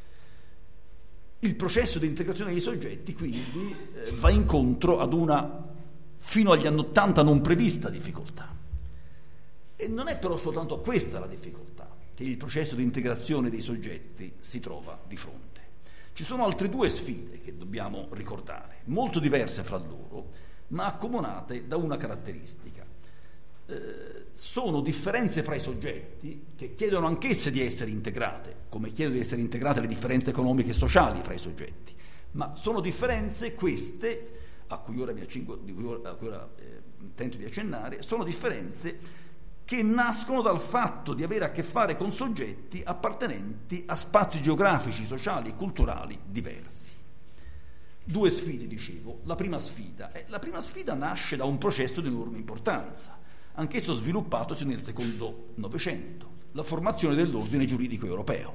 Il processo di integrazione dei soggetti quindi eh, va incontro ad una fino agli anni Ottanta non prevista difficoltà, e non è però soltanto questa la difficoltà che il processo di integrazione dei soggetti si trova di fronte. Ci sono altre due sfide che dobbiamo ricordare, molto diverse fra loro, ma accomunate da una caratteristica. Eh, sono differenze fra i soggetti che chiedono anch'esse di essere integrate, come chiedono di essere integrate le differenze economiche e sociali fra i soggetti, ma sono differenze queste, a cui ora mi accingo, di cui ora, a cui ora eh, tento di accennare, sono differenze che nascono dal fatto di avere a che fare con soggetti appartenenti a spazi geografici, sociali e culturali diversi. Due sfide, dicevo. La prima sfida, eh, la prima sfida nasce da un processo di enorme importanza, anch'esso sviluppatosi nel secondo Novecento, la formazione dell'ordine giuridico europeo.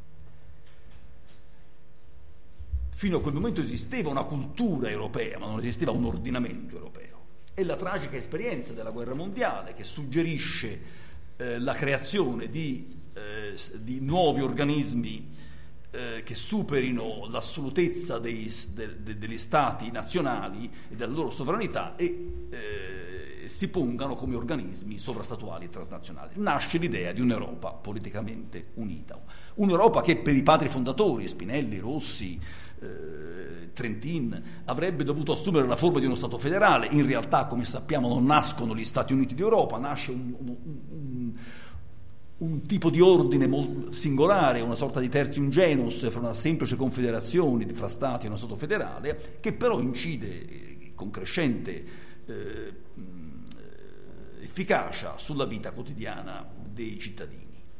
Fino a quel momento esisteva una cultura europea, ma non esisteva un ordinamento europeo. È la tragica esperienza della guerra mondiale che suggerisce eh, la creazione di, eh, di nuovi organismi eh, che superino l'assolutezza dei, de, de, degli stati nazionali e della loro sovranità e eh, si pongano come organismi sovrastatuali e transnazionali. Nasce l'idea di un'Europa politicamente unita, un'Europa che per i padri fondatori, Spinelli, Rossi, eh, Trentin, avrebbe dovuto assumere la forma di uno Stato federale. In realtà, come sappiamo, non nascono gli Stati Uniti d'Europa, nasce un, un, un, un tipo di ordine molto singolare, una sorta di tertium genus fra una semplice confederazione fra Stati e uno Stato federale, che però incide con crescente eh, efficacia sulla vita quotidiana dei cittadini.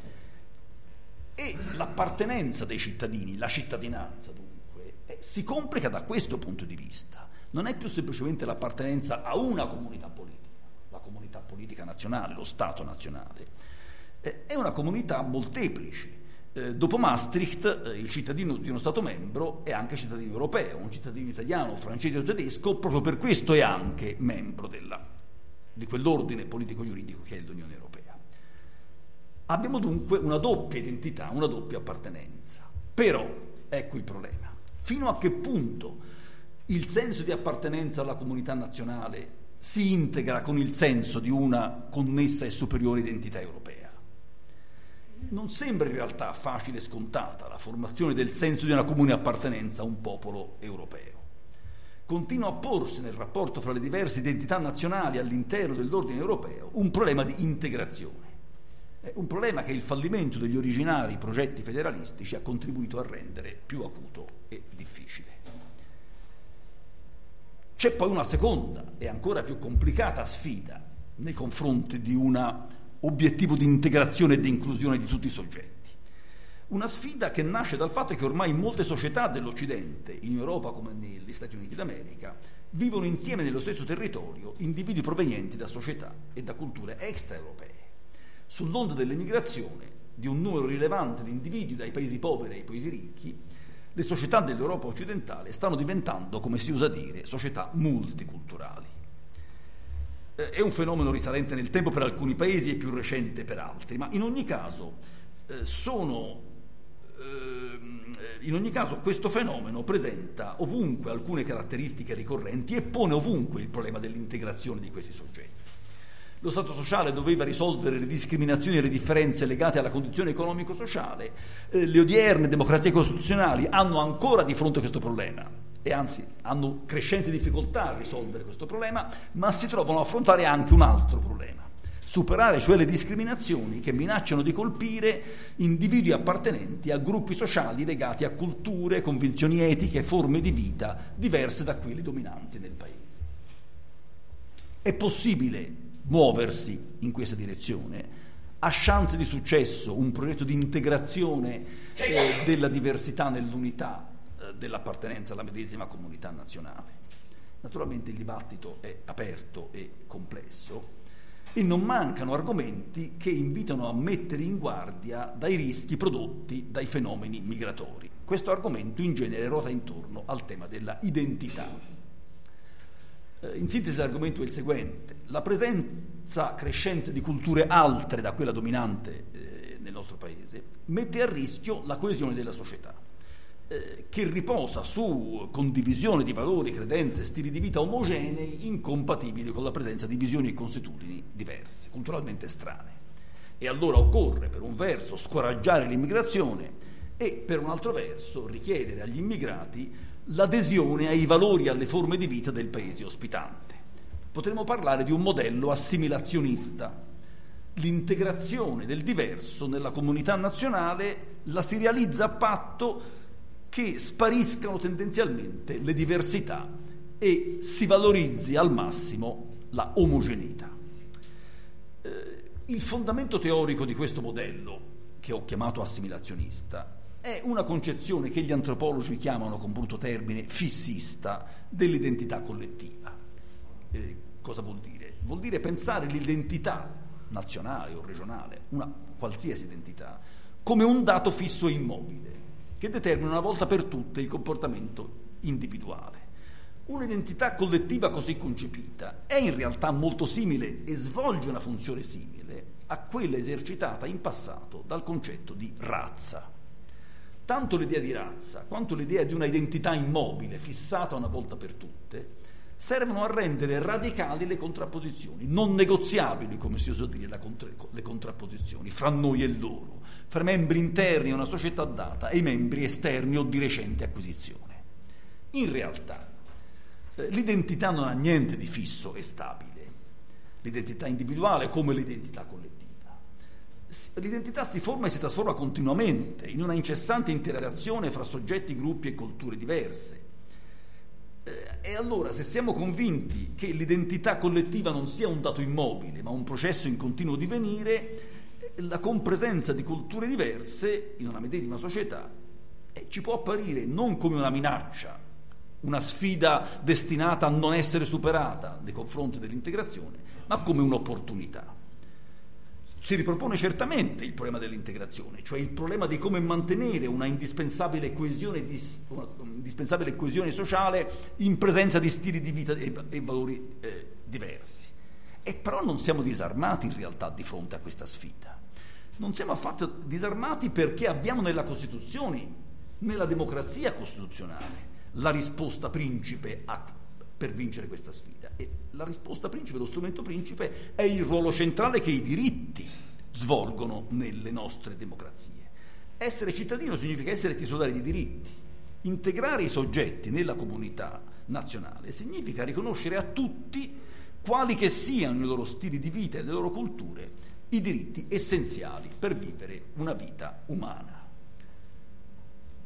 E l'appartenenza dei cittadini, la cittadinanza dunque, eh, si complica da questo punto di vista. Non è più semplicemente l'appartenenza a una comunità politica, la comunità politica nazionale, lo Stato nazionale, eh, è una comunità molteplice. Eh, dopo Maastricht eh, il cittadino di uno Stato membro è anche cittadino europeo, un cittadino italiano, francese o tedesco, proprio per questo è anche membro della di quell'ordine politico-giuridico che è l'Unione Europea. Abbiamo dunque una doppia identità, una doppia appartenenza. Però, ecco il problema, fino a che punto il senso di appartenenza alla comunità nazionale si integra con il senso di una connessa e superiore identità europea? Non sembra in realtà facile e scontata la formazione del senso di una comune appartenenza a un popolo europeo. Continua a porsi nel rapporto fra le diverse identità nazionali all'interno dell'ordine europeo un problema di integrazione, è un problema che il fallimento degli originari progetti federalistici ha contribuito a rendere più acuto e difficile. C'è poi una seconda e ancora più complicata sfida nei confronti di un obiettivo di integrazione e di inclusione di tutti i soggetti. Una sfida che nasce dal fatto che ormai molte società dell'Occidente, in Europa come negli Stati Uniti d'America, vivono insieme nello stesso territorio individui provenienti da società e da culture extraeuropee. Sull'onda dell'emigrazione di un numero rilevante di individui dai paesi poveri ai paesi ricchi, le società dell'Europa occidentale stanno diventando, come si usa dire, società multiculturali. È un fenomeno risalente nel tempo per alcuni paesi e più recente per altri, ma in ogni caso eh, sono in ogni caso questo fenomeno presenta ovunque alcune caratteristiche ricorrenti e pone ovunque il problema dell'integrazione di questi soggetti. Lo Stato sociale doveva risolvere le discriminazioni e le differenze legate alla condizione economico-sociale. Eh, le odierne democrazie costituzionali hanno ancora di fronte questo problema e anzi hanno crescenti difficoltà a risolvere questo problema, ma si trovano a affrontare anche un altro problema: superare cioè le discriminazioni che minacciano di colpire individui appartenenti a gruppi sociali legati a culture, convinzioni etiche, forme di vita diverse da quelle dominanti nel paese. È possibile muoversi in questa direzione? Ha chance di successo un progetto di integrazione eh, della diversità nell'unità eh, dell'appartenenza alla medesima comunità nazionale? Naturalmente il dibattito è aperto e complesso, e non mancano argomenti che invitano a mettere in guardia dai rischi prodotti dai fenomeni migratori. Questo argomento in genere ruota intorno al tema della identità. Eh, in sintesi l'argomento è il seguente: la presenza crescente di culture altre da quella dominante eh, nel nostro paese mette a rischio la coesione della società, eh, che riposa su condivisione di valori, credenze, stili di vita omogenei, incompatibili con la presenza di visioni e consuetudini diverse, culturalmente strane. E allora occorre, per un verso, scoraggiare l'immigrazione e, per un altro verso, richiedere agli immigrati l'adesione ai valori e alle forme di vita del paese ospitante. Potremmo parlare di un modello assimilazionista. L'integrazione del diverso nella comunità nazionale la si realizza a patto che spariscano tendenzialmente le diversità e si valorizzi al massimo la omogeneità. Eh, il fondamento teorico di questo modello, che ho chiamato assimilazionista, è una concezione che gli antropologi chiamano, con brutto termine, fissista dell'identità collettiva. Eh, cosa vuol dire? Vuol dire pensare l'identità nazionale o regionale, una qualsiasi identità, come un dato fisso e immobile, che determina una volta per tutte il comportamento individuale. Un'identità collettiva così concepita è in realtà molto simile e svolge una funzione simile a quella esercitata in passato dal concetto di razza. Tanto l'idea di razza quanto l'idea di una identità immobile, fissata una volta per tutte, servono a rendere radicali le contrapposizioni, non negoziabili, come si usa dire, la contra- le contrapposizioni fra noi e loro, fra membri interni a una società data e i membri esterni o di recente acquisizione. In realtà, eh, l'identità non ha niente di fisso e stabile, l'identità individuale come l'identità collettiva. L'identità si forma e si trasforma continuamente in una incessante interazione fra soggetti, gruppi e culture diverse. E allora, se siamo convinti che l'identità collettiva non sia un dato immobile, ma un processo in continuo divenire, la compresenza di culture diverse in una medesima società eh, ci può apparire non come una minaccia, una sfida destinata a non essere superata nei confronti dell'integrazione, ma come un'opportunità. Si ripropone certamente il problema dell'integrazione, cioè il problema di come mantenere una indispensabile coesione, una indispensabile coesione sociale in presenza di stili di vita e, e valori eh, diversi. E però non siamo disarmati in realtà di fronte a questa sfida. Non siamo affatto disarmati perché abbiamo nella Costituzione, nella democrazia costituzionale, la risposta principe a, per vincere questa sfida. E la risposta principe, lo strumento principe, è il ruolo centrale che i diritti svolgono nelle nostre democrazie. Essere cittadino significa essere titolari di diritti. Integrare i soggetti nella comunità nazionale significa riconoscere a tutti, quali che siano i loro stili di vita e le loro culture, i diritti essenziali per vivere una vita umana.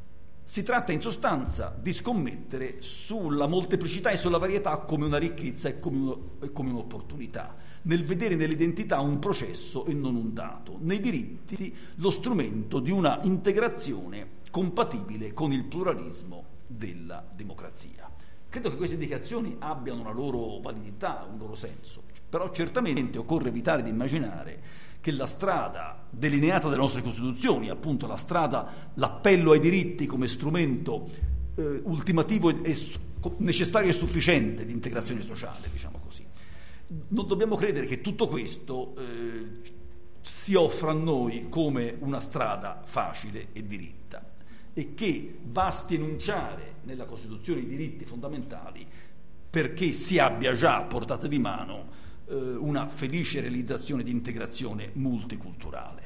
Si tratta in sostanza di scommettere sulla molteplicità e sulla varietà come una ricchezza e come, uno, e come un'opportunità, nel vedere nell'identità un processo e non un dato, nei diritti lo strumento di una integrazione compatibile con il pluralismo della democrazia. Credo che queste indicazioni abbiano una loro validità, un loro senso, però certamente occorre evitare di immaginare che la strada delineata dalle nostre Costituzioni, appunto la strada, l'appello ai diritti come strumento eh, ultimativo e, e necessario e sufficiente di integrazione sociale, diciamo così. Non dobbiamo credere che tutto questo eh, si offra a noi come una strada facile e diritta e che basti enunciare nella Costituzione i diritti fondamentali perché si abbia già a portata di mano una felice realizzazione di integrazione multiculturale.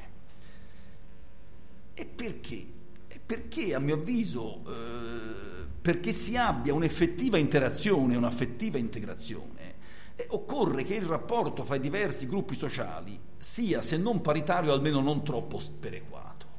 E perché? E perché, a mio avviso, eh, perché si abbia un'effettiva interazione, un'affettiva integrazione, eh, occorre che il rapporto fra i diversi gruppi sociali sia, se non paritario, almeno non troppo sperequato.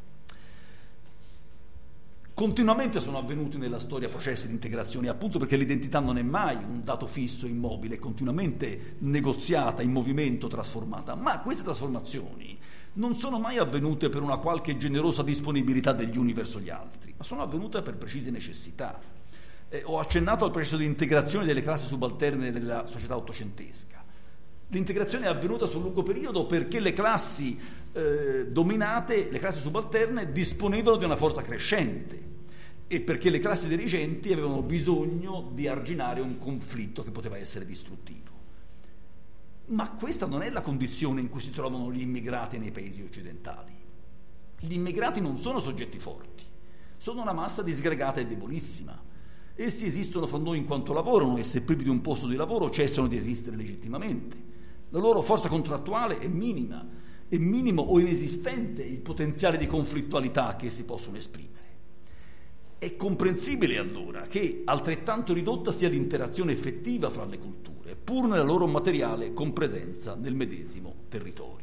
Continuamente sono avvenuti nella storia processi di integrazione, appunto perché l'identità non è mai un dato fisso, immobile, è continuamente negoziata, in movimento, trasformata, ma queste trasformazioni non sono mai avvenute per una qualche generosa disponibilità degli uni verso gli altri, ma sono avvenute per precise necessità. Eh, ho accennato al processo di integrazione delle classi subalterne della società ottocentesca. L'integrazione è avvenuta sul lungo periodo perché le classi eh, dominate, le classi subalterne, disponevano di una forza crescente e perché le classi dirigenti avevano bisogno di arginare un conflitto che poteva essere distruttivo. Ma questa non è la condizione in cui si trovano gli immigrati nei paesi occidentali. Gli immigrati non sono soggetti forti, sono una massa disgregata e debolissima. Essi esistono fra noi in quanto lavorano e se privi di un posto di lavoro cessano di esistere legittimamente. La loro forza contrattuale è minima, è minimo o inesistente il potenziale di conflittualità che essi possono esprimere. È comprensibile allora che altrettanto ridotta sia l'interazione effettiva fra le culture, pur nella loro materiale compresenza nel medesimo territorio.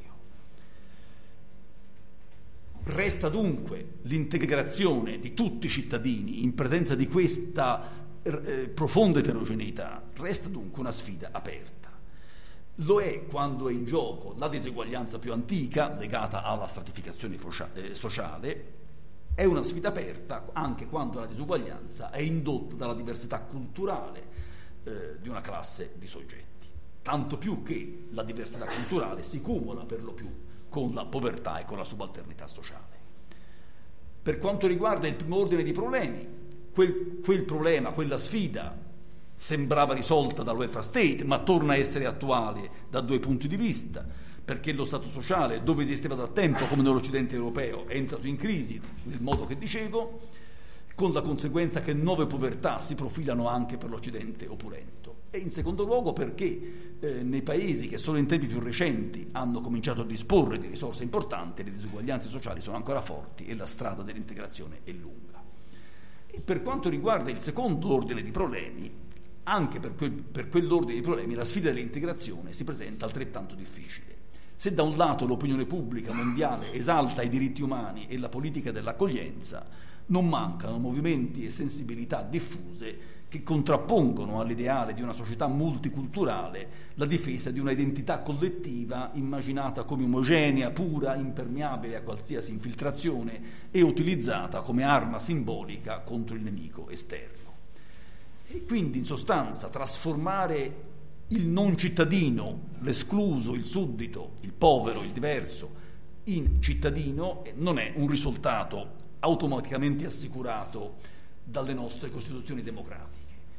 Resta dunque l'integrazione di tutti i cittadini in presenza di questa eh, profonda eterogeneità, resta dunque una sfida aperta. Lo è quando è in gioco la diseguaglianza più antica, legata alla stratificazione sociale, è una sfida aperta anche quando la disuguaglianza è indotta dalla diversità culturale eh, di una classe di soggetti. Tanto più che la diversità culturale si cumula per lo più con la povertà e con la subalternità sociale. Per quanto riguarda il primo ordine di problemi, quel, quel problema, quella sfida sembrava risolta dal welfare state, ma torna a essere attuale da due punti di vista, perché lo Stato sociale, dove esisteva da tempo come nell'Occidente europeo, è entrato in crisi nel modo che dicevo, con la conseguenza che nuove povertà si profilano anche per l'Occidente opulento. E in secondo luogo perché eh, nei paesi che solo in tempi più recenti hanno cominciato a disporre di risorse importanti, le disuguaglianze sociali sono ancora forti e la strada dell'integrazione è lunga. E per quanto riguarda il secondo ordine di problemi, anche per, quel, per quell'ordine di problemi la sfida dell'integrazione si presenta altrettanto difficile. Se da un lato l'opinione pubblica mondiale esalta i diritti umani e la politica dell'accoglienza, non mancano movimenti e sensibilità diffuse che contrappongono all'ideale di una società multiculturale la difesa di una identità collettiva immaginata come omogenea, pura, impermeabile a qualsiasi infiltrazione e utilizzata come arma simbolica contro il nemico esterno. E quindi, in sostanza, trasformare il non cittadino, l'escluso, il suddito, il povero, il diverso, in cittadino non è un risultato automaticamente assicurato dalle nostre Costituzioni democratiche.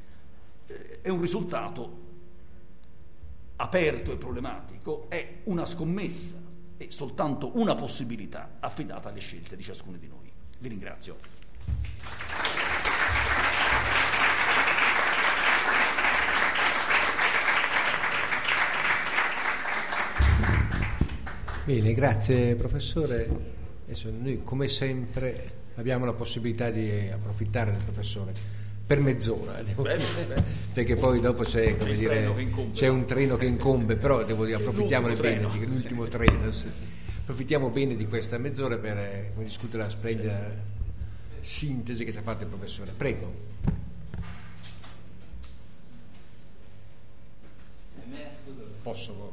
È un risultato aperto e problematico, è una scommessa e soltanto una possibilità affidata alle scelte di ciascuno di noi. Vi ringrazio. Bene, grazie professore. Adesso noi come sempre abbiamo la possibilità di approfittare del professore per mezz'ora, devo bene, dire, bene. Perché poi dopo c'è, come dire, c'è un treno che incombe, però devo dire, approfittiamone bene, di, l'ultimo treno, sì. Approfittiamo bene di questa mezz'ora per eh, discutere la splendida sintesi che ci ha fatto il professore. Prego. Posso?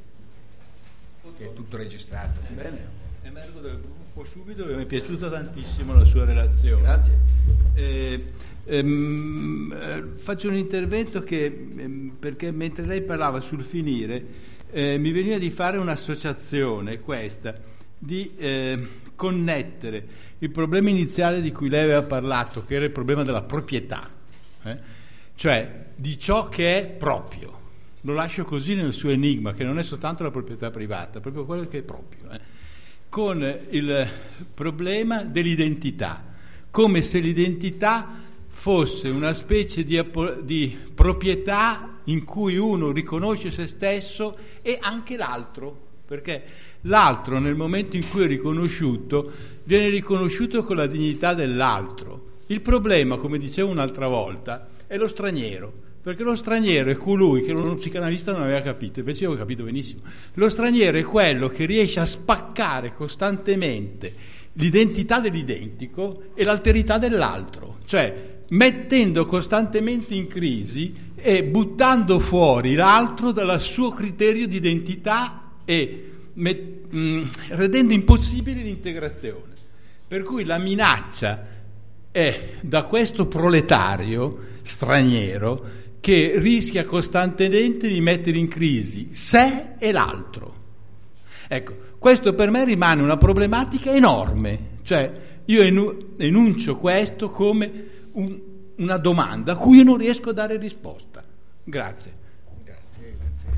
Che è tutto registrato. Bene. Emergo dal gruppo subito, mi è piaciuta tantissimo la sua relazione. Grazie. Eh, ehm, eh, faccio un intervento che, ehm, perché mentre lei parlava sul finire, eh, mi veniva di fare un'associazione, questa, di eh, connettere il problema iniziale di cui lei aveva parlato, che era il problema della proprietà, eh? Cioè di ciò che è proprio. Lo lascio così nel suo enigma, che non è soltanto la proprietà privata, proprio quello che è proprio, eh? Con il problema dell'identità, come se l'identità fosse una specie di, di proprietà in cui uno riconosce se stesso e anche l'altro, perché l'altro nel momento in cui è riconosciuto viene riconosciuto con la dignità dell'altro. Il problema, come dicevo un'altra volta, è lo straniero, perché lo straniero è colui che uno psicanalista non aveva capito, invece io ho capito benissimo. Lo straniero è quello che riesce a spaccare costantemente l'identità dell'identico e l'alterità dell'altro, cioè mettendo costantemente in crisi e buttando fuori l'altro dal suo criterio di identità e met- mh, rendendo impossibile l'integrazione. Per cui la minaccia è da questo proletario straniero che rischia costantemente di mettere in crisi sé e l'altro. Ecco, questo per me rimane una problematica enorme, cioè io enu- enuncio questo come un, una domanda a cui io non riesco a dare risposta. Grazie. Grazie, grazie.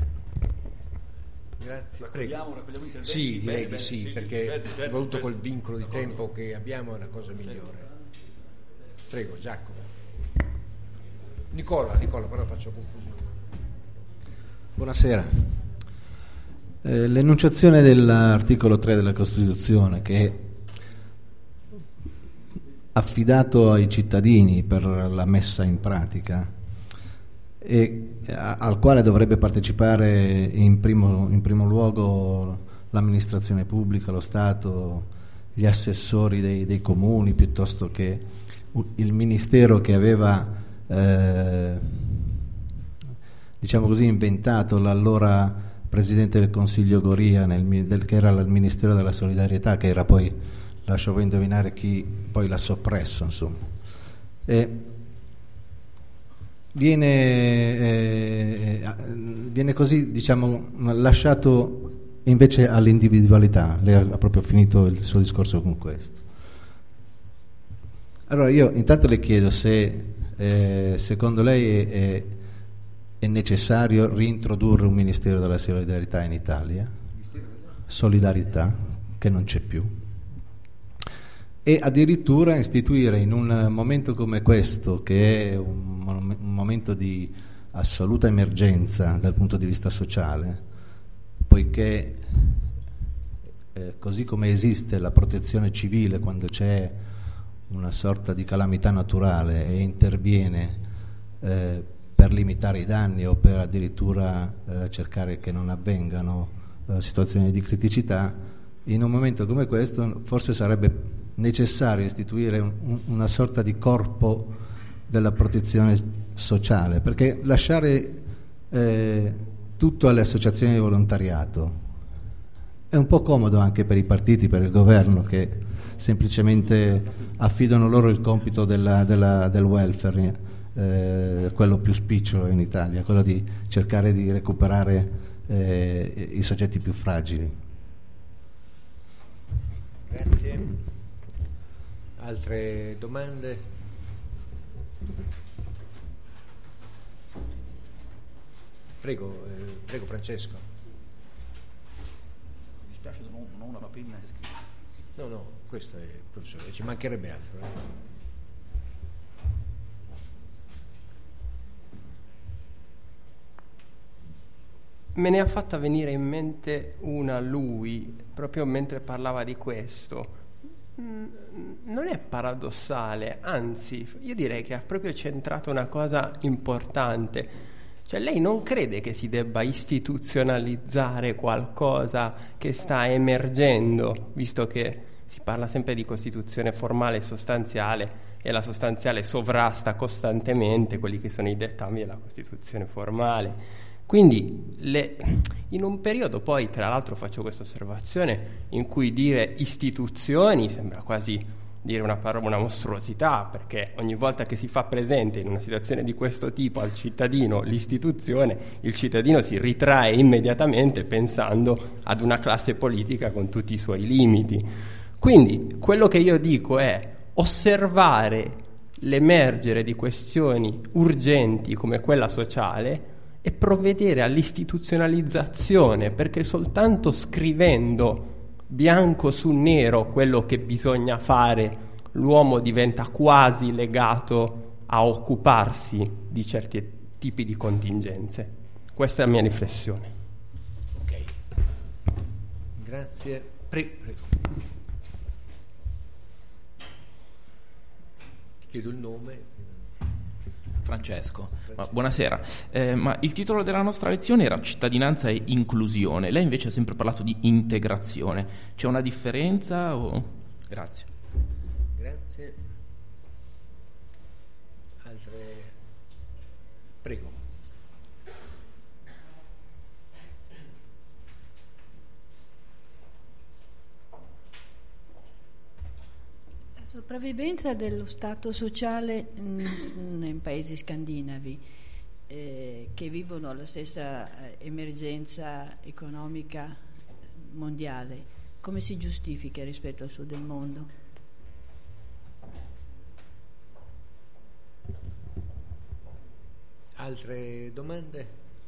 Grazie. Raccogliamo, raccogliamo interventi. Sì, direi bene, di bene, sì, sì, perché certo, certo, soprattutto certo. col vincolo di D'accordo. tempo che abbiamo è la cosa migliore. Prego, Giacomo. Nicola, Nicola, però faccio confusione. Buonasera. Eh, l'enunciazione dell'articolo tre della Costituzione, che è affidato ai cittadini per la messa in pratica e a, al quale dovrebbe partecipare in primo, in primo luogo l'amministrazione pubblica, lo Stato, gli assessori dei, dei comuni, piuttosto che il ministero che aveva Eh, diciamo così inventato l'allora presidente del Consiglio Goria nel, del, che era il Ministero della Solidarietà, che era poi, lascio voi indovinare chi poi l'ha soppresso, insomma. E viene, eh, viene così, diciamo, lasciato invece all'individualità. Lei ha proprio finito il suo discorso con questo. Allora io intanto le chiedo se Eh, secondo lei è, è necessario reintrodurre un Ministero della Solidarietà in Italia, solidarietà che non c'è più, e addirittura istituire in un momento come questo, che è un, un momento di assoluta emergenza dal punto di vista sociale, poiché eh, così come esiste la protezione civile quando c'è una sorta di calamità naturale e interviene eh, per limitare i danni o per addirittura eh, cercare che non avvengano eh, situazioni di criticità, in un momento come questo forse sarebbe necessario istituire un, una sorta di corpo della protezione sociale, perché lasciare eh, tutto alle associazioni di volontariato è un po' comodo anche per i partiti, per il governo, che semplicemente affidano loro il compito della, della, del welfare, eh, quello più spicciolo in Italia, quello di cercare di recuperare eh, i soggetti più fragili. Grazie. Altre domande? Prego, eh, prego Francesco. Mi dispiace, non ho, non ho una penna che scrive. No, no, questo è, professore, ci mancherebbe altro. Eh. Me ne ha fatta venire in mente una lui, proprio mentre parlava di questo. Non è paradossale, anzi, io direi che ha proprio centrato una cosa importante. Cioè, lei non crede che si debba istituzionalizzare qualcosa che sta emergendo, visto che si parla sempre di Costituzione formale e sostanziale, e la sostanziale sovrasta costantemente quelli che sono i dettami della Costituzione formale. Quindi le, in un periodo poi, tra l'altro faccio questa osservazione, in cui dire istituzioni sembra quasi dire una parola, una mostruosità, perché ogni volta che si fa presente in una situazione di questo tipo al cittadino l'istituzione, il cittadino si ritrae immediatamente pensando ad una classe politica con tutti i suoi limiti. Quindi quello che io dico è osservare l'emergere di questioni urgenti come quella sociale e provvedere all'istituzionalizzazione, perché soltanto scrivendo bianco su nero quello che bisogna fare, l'uomo diventa quasi legato a occuparsi di certi tipi di contingenze. Questa è la mia riflessione. Ok, grazie. Prego, prego. Ti chiedo il nome. Francesco, ma buonasera. Eh, ma il titolo della nostra lezione era cittadinanza e inclusione. Lei invece ha sempre parlato di integrazione. C'è una differenza? O... Grazie. Grazie. Altre? Prego. Sopravvivenza dello Stato sociale nei paesi scandinavi eh, che vivono la stessa emergenza economica mondiale, come si giustifica rispetto al sud del mondo? Altre domande?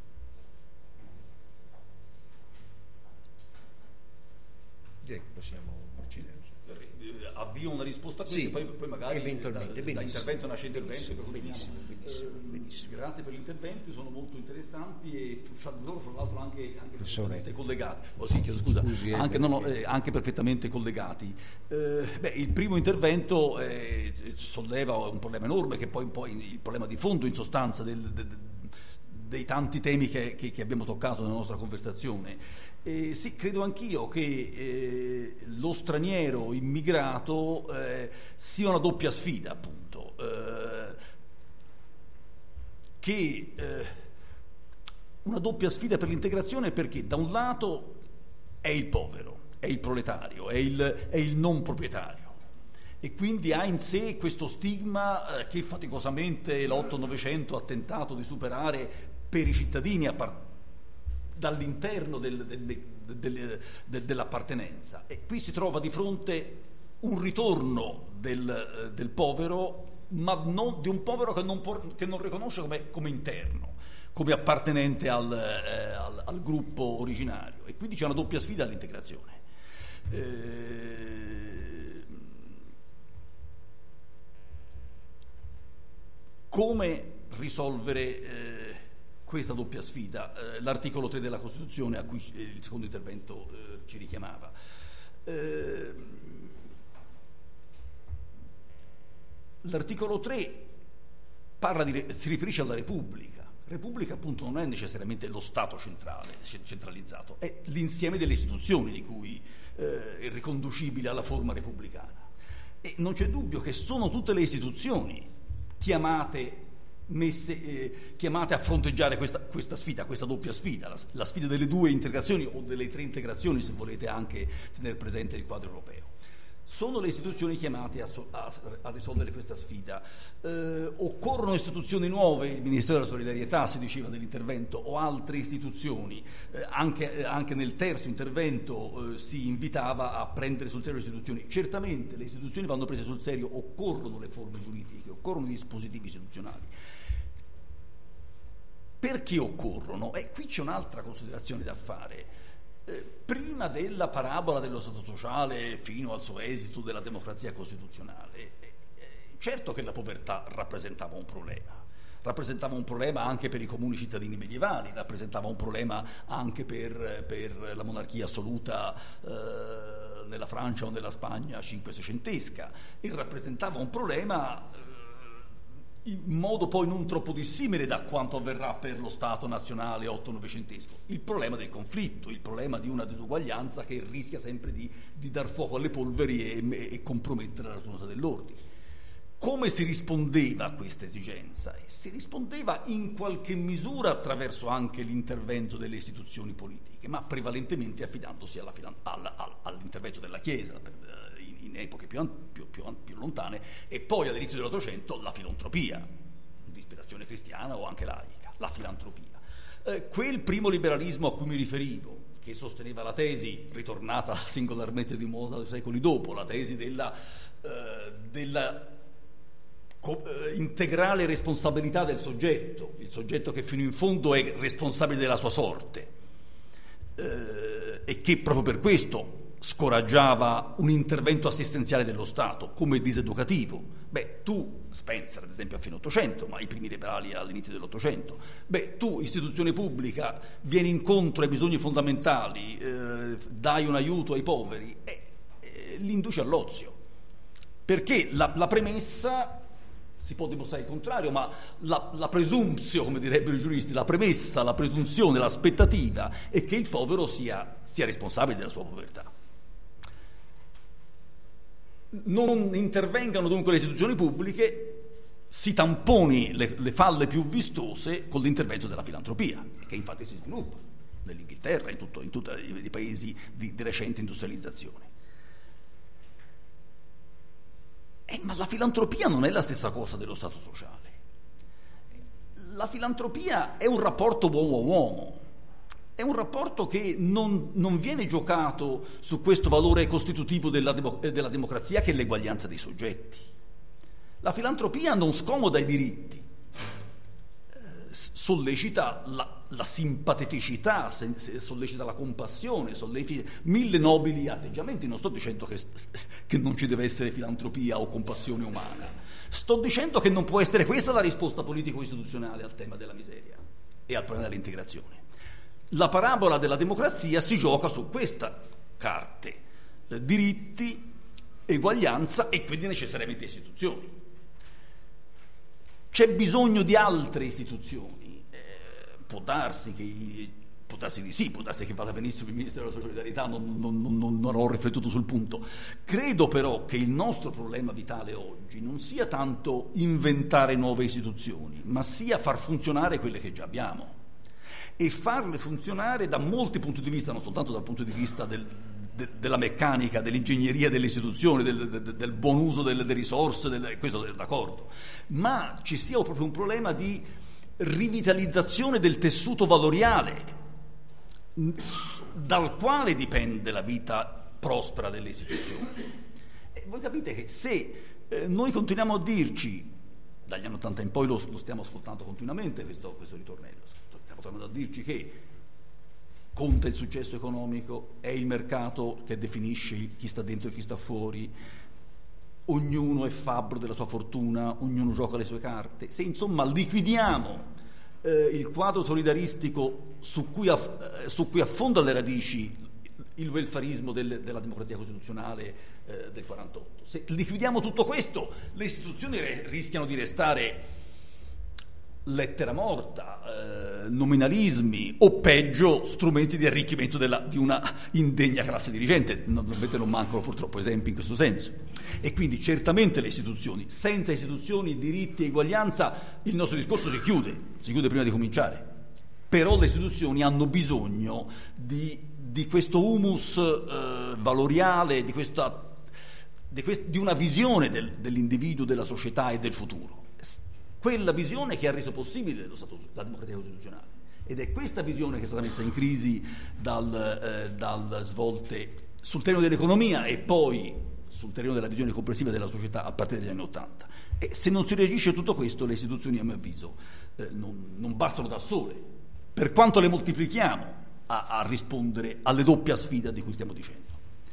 Direi che possiamo procedere. Avvio una risposta a questo, sì, poi, poi magari eventualmente, da, da intervento nasce intervento. Benissimo, benissimo, eh, benissimo. Grazie per gli interventi, sono molto interessanti e fra loro fra l'altro anche, anche perfettamente collegati. Oh, sì, chiedo scusa, Scusi, eh, anche, no, no, eh, anche perfettamente collegati. Eh, beh, il primo intervento eh, solleva un problema enorme, che poi, poi il problema di fondo in sostanza del, del, dei tanti temi che, che, che abbiamo toccato nella nostra conversazione. Eh, sì, credo anch'io che eh, lo straniero immigrato eh, sia una doppia sfida, appunto, eh, che eh, una doppia sfida per l'integrazione, perché da un lato è il povero, è il proletario, è il, è il non proprietario, e quindi ha in sé questo stigma eh, che faticosamente l'otto novecento ha tentato di superare per i cittadini a partire dall'interno del, del, del, del, dell'appartenenza. E qui si trova di fronte un ritorno del, del povero, ma non, di un povero che non, che non riconosce come, come interno, come appartenente al, eh, al, al gruppo originario. E quindi c'è una doppia sfida all'integrazione. Eh, come risolvere eh, questa doppia sfida? Eh, l'articolo tre della Costituzione, a cui eh, il secondo intervento eh, ci richiamava. Eh, l'articolo tre parla di, si riferisce alla Repubblica. Repubblica, appunto, non è necessariamente lo Stato centrale, centralizzato, è l'insieme delle istituzioni di cui eh, è riconducibile alla forma repubblicana. E non c'è dubbio che sono tutte le istituzioni chiamate Messe, eh, chiamate a fronteggiare questa, questa sfida, questa doppia sfida, la, la sfida delle due integrazioni o delle tre integrazioni, se volete anche tenere presente il quadro europeo. Sono le istituzioni chiamate a, so, a, a risolvere questa sfida. Eh, occorrono istituzioni nuove, il Ministero della Solidarietà, si diceva nell'intervento, o altre istituzioni. Eh, anche, eh, anche nel terzo intervento eh, si invitava a prendere sul serio le istituzioni. Certamente le istituzioni vanno prese sul serio, occorrono le forme giuridiche, occorrono i dispositivi istituzionali. Perché occorrono? E qui c'è un'altra considerazione da fare. Eh, prima della parabola dello Stato sociale fino al suo esito della democrazia costituzionale, eh, eh, certo che la povertà rappresentava un problema. Rappresentava un problema anche per i comuni cittadini medievali, rappresentava un problema anche per, per la monarchia assoluta eh, nella Francia o nella Spagna cinque-seicentesca, e rappresentava un problema eh, in modo poi non troppo dissimile da quanto avverrà per lo Stato nazionale otto-novecentesco, il problema del conflitto, il problema di una disuguaglianza che rischia sempre di, di dar fuoco alle polveri e, e compromettere la tenuta dell'ordine. Come si rispondeva a questa esigenza? Si rispondeva in qualche misura attraverso anche l'intervento delle istituzioni politiche, ma prevalentemente affidandosi alla, alla, all'intervento della Chiesa in, in epoche più, più, più, più lontane, e poi all'inizio dell'Ottocento la filantropia, di ispirazione cristiana o anche laica, la filantropia. Eh, quel primo liberalismo a cui mi riferivo, che sosteneva la tesi, ritornata singolarmente di moda secoli dopo, la tesi della, eh, della integrale responsabilità del soggetto, il soggetto che fino in fondo è responsabile della sua sorte, eh, e che proprio per questo scoraggiava un intervento assistenziale dello Stato come diseducativo. Beh, tu, Spencer ad esempio a fine Ottocento, ma i primi liberali all'inizio dell'Ottocento, beh, tu, istituzione pubblica, vieni incontro ai bisogni fondamentali, eh, dai un aiuto ai poveri, e eh, li induci all'ozio, perché la, la premessa, si può dimostrare il contrario, ma la, la presumpzio, come direbbero i giuristi, la premessa, la presunzione, l'aspettativa è che il povero sia, sia responsabile della sua povertà. Non intervengano dunque le istituzioni pubbliche, si tamponi le, le falle più vistose con l'intervento della filantropia, che infatti si sviluppa nell'Inghilterra, in, tutto, in tutti i paesi di, di recente industrializzazione. Eh, ma la filantropia non è la stessa cosa dello Stato sociale. La filantropia è un rapporto uomo-uomo, è un rapporto che non, non viene giocato su questo valore costitutivo della, demo, della democrazia, che è l'eguaglianza dei soggetti. La filantropia non scomoda i diritti, eh, sollecita la, la simpateticità, se, sollecita la compassione, sollecita mille nobili atteggiamenti. Non sto dicendo che, che non ci deve essere filantropia o compassione umana, sto dicendo che non può essere questa la risposta politico-istituzionale al tema della miseria e al problema dell'integrazione. La parabola della democrazia si gioca su queste carte: diritti, eguaglianza e quindi necessariamente istituzioni. C'è bisogno di altre istituzioni. Eh, può darsi che può darsi di sì, può darsi che vada benissimo il Ministero della Solidarietà, non, non, non, non ho riflettuto sul punto. Credo però che il nostro problema vitale oggi non sia tanto inventare nuove istituzioni, ma sia far funzionare quelle che già abbiamo, e farle funzionare da molti punti di vista, non soltanto dal punto di vista del, de, della meccanica, dell'ingegneria delle istituzioni, del, del, del buon uso delle, delle risorse, del, questo è d'accordo, ma ci sia proprio un problema di rivitalizzazione del tessuto valoriale dal quale dipende la vita prospera delle istituzioni. E voi capite che se eh, noi continuiamo a dirci, dagli anni ottanta in poi lo, lo stiamo ascoltando continuamente questo, questo ritornello, a dirci che conta il successo economico, è il mercato che definisce chi sta dentro e chi sta fuori, ognuno è fabbro della sua fortuna, ognuno gioca le sue carte, se insomma liquidiamo eh, il quadro solidaristico su cui, aff- su cui affonda le radici il welfarismo del, della democrazia costituzionale eh, del quarantotto, se liquidiamo tutto questo, le istituzioni re- rischiano di restare lettera morta, eh, nominalismi o peggio strumenti di arricchimento della, di una indegna classe dirigente. Naturalmente non mancano purtroppo esempi in questo senso. E quindi certamente le istituzioni, senza istituzioni, diritti e eguaglianza, il nostro discorso si chiude, si chiude prima di cominciare. Però le istituzioni hanno bisogno di, di questo humus eh, valoriale, di, questa, di, quest, di una visione del, dell'individuo, della società e del futuro. Quella visione che ha reso possibile lo Stato, la democrazia costituzionale, ed è questa visione che è stata messa in crisi dal, eh, dal svolte sul terreno dell'economia e poi sul terreno della visione complessiva della società a partire dagli anni Ottanta. E se non si reagisce a tutto questo, le istituzioni, a mio avviso, eh, non, non bastano da sole, per quanto le moltiplichiamo, a, a rispondere alle doppia sfida di cui stiamo dicendo.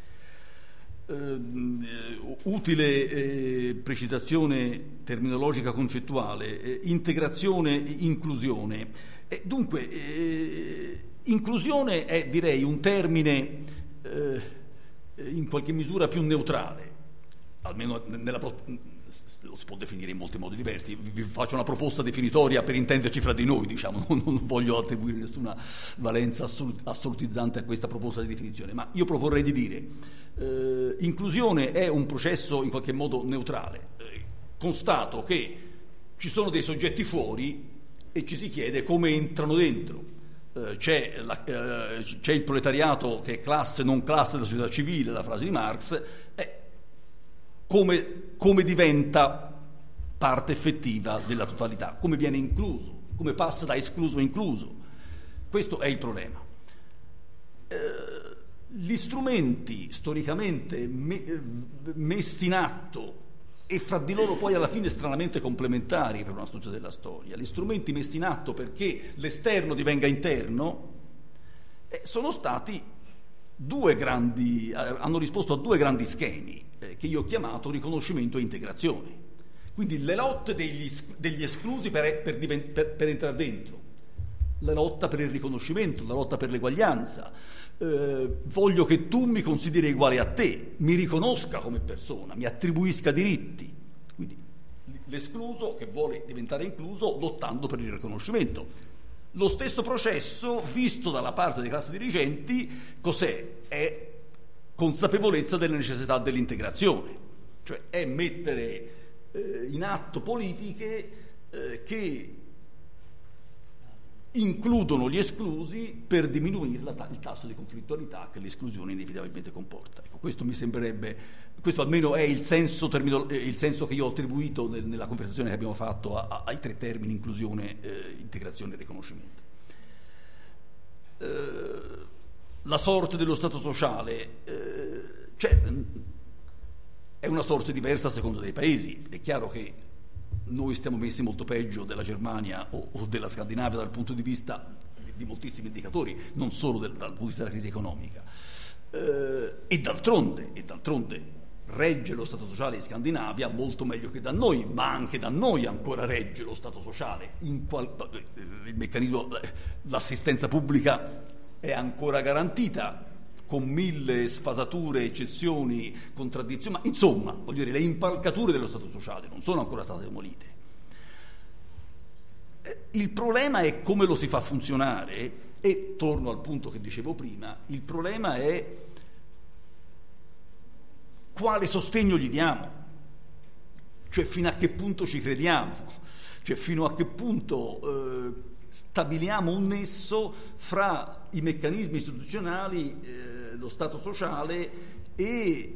Uh, utile eh, precisazione terminologica concettuale, eh, integrazione, inclusione. Eh, dunque, eh, inclusione è, direi, un termine eh, in qualche misura più neutrale, almeno nella, lo si può definire in molti modi diversi. Vi faccio una proposta definitoria per intenderci fra di noi, diciamo, non, non voglio attribuire nessuna valenza assolut- assolutizzante a questa proposta di definizione, ma io proporrei di dire eh, inclusione è un processo in qualche modo neutrale. Eh, constato che ci sono dei soggetti fuori e ci si chiede come entrano dentro. Eh, c'è, la, eh, c'è il proletariato che è classe non classe della società civile, la frase di Marx, eh, come, come diventa parte effettiva della totalità, come viene incluso, come passa da escluso a incluso. Questo è il problema. Eh, gli strumenti storicamente me, messi in atto e fra di loro poi alla fine stranamente complementari per una studio della storia, gli strumenti messi in atto perché l'esterno divenga interno, eh, sono stati due grandi, eh, hanno risposto a due grandi schemi eh, che io ho chiamato riconoscimento e integrazione. Quindi le lotte degli, degli esclusi per, per, per, per entrare dentro, la lotta per il riconoscimento, la lotta per l'eguaglianza. Eh, voglio che tu mi consideri uguale a te, mi riconosca come persona, mi attribuisca diritti. Quindi l'escluso che vuole diventare incluso lottando per il riconoscimento. Lo stesso processo visto dalla parte delle classi dirigenti cos'è? È consapevolezza delle necessità dell'integrazione, cioè è mettere eh, in atto politiche eh, che includono gli esclusi per diminuire la, il tasso di conflittualità che l'esclusione inevitabilmente comporta. Ecco, questo mi sembrerebbe, questo almeno è il senso, termino, eh, il senso che io ho attribuito nel, nella conversazione che abbiamo fatto a, a, ai tre termini inclusione, eh, integrazione e riconoscimento. Eh, la sorte dello Stato sociale eh, cioè, è una sorte diversa a seconda dei paesi. È chiaro che noi stiamo messi molto peggio della Germania o, o della Scandinavia dal punto di vista di, di moltissimi indicatori, non solo del, dal punto di vista della crisi economica. Eh, e d'altronde, e d'altronde regge lo Stato sociale in Scandinavia molto meglio che da noi, ma anche da noi ancora regge lo Stato sociale. In qual, il meccanismo, l'assistenza pubblica è ancora garantita, con mille sfasature, eccezioni, contraddizioni, ma insomma, voglio dire, le impalcature dello Stato sociale non sono ancora state demolite. Il problema è come lo si fa funzionare e, torno al punto che dicevo prima, il problema è quale sostegno gli diamo, cioè fino a che punto ci crediamo, cioè fino a che punto eh, stabiliamo un nesso fra i meccanismi istituzionali, eh, lo Stato sociale e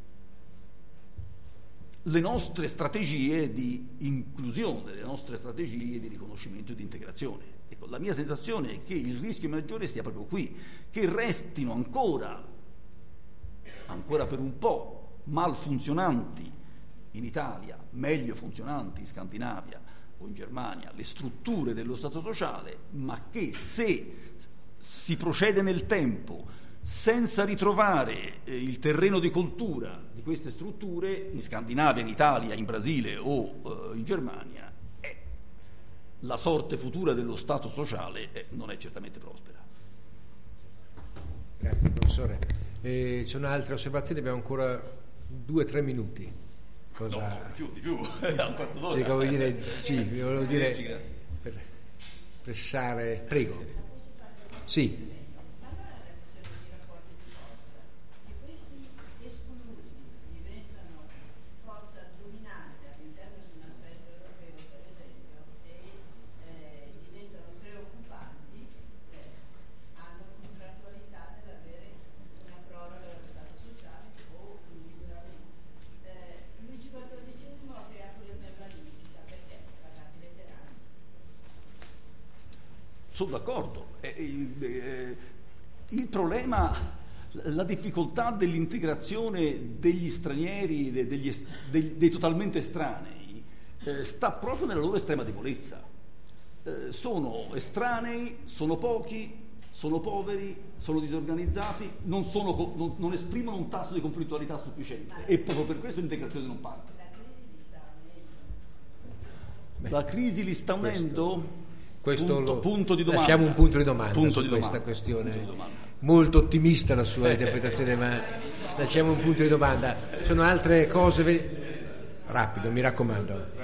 le nostre strategie di inclusione, le nostre strategie di riconoscimento e di integrazione. Ecco, la mia sensazione è che il rischio maggiore sia proprio qui, che restino ancora, ancora per un po', mal funzionanti in Italia, meglio funzionanti in Scandinavia o in Germania, le strutture dello Stato sociale, ma che se si procede nel tempo senza ritrovare eh, il terreno di coltura di queste strutture in Scandinavia, in Italia, in Brasile o eh, in Germania, eh, la sorte futura dello Stato sociale eh, non è certamente prospera. Grazie professore. Eh, c'è un'altra osservazione, abbiamo ancora due o tre minuti. Cosa... No, di più, di più, è un quarto d'ora. Sì, volevo dire, sì, volevo dire per pressare, prego. Sì. Sono d'accordo. Eh, eh, il problema, la difficoltà dell'integrazione degli stranieri, degli, dei, dei totalmente estranei, eh, sta proprio nella loro estrema debolezza. Eh, sono estranei, sono pochi, sono poveri, sono disorganizzati, non, sono, non, non esprimono un tasso di conflittualità sufficiente e proprio per questo l'integrazione non parte. La crisi li sta unendo? Questo punto, lo, punto di domanda. Lasciamo un punto di domanda punto su di questa domanda. questione. Punto di domanda. Molto ottimista la sua interpretazione, ma lasciamo un punto di domanda. Sono altre cose. Rapido, mi raccomando.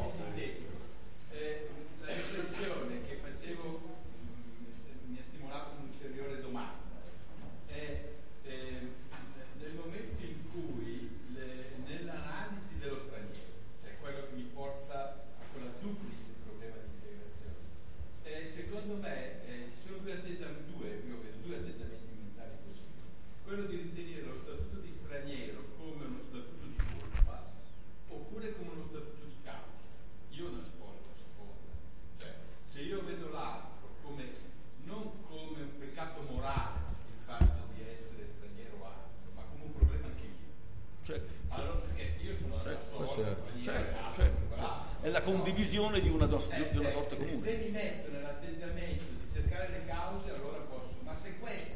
Condivisione di una, di una sorta eh, comune. Se, se mi metto nell'atteggiamento di cercare le cause, allora posso, ma se queste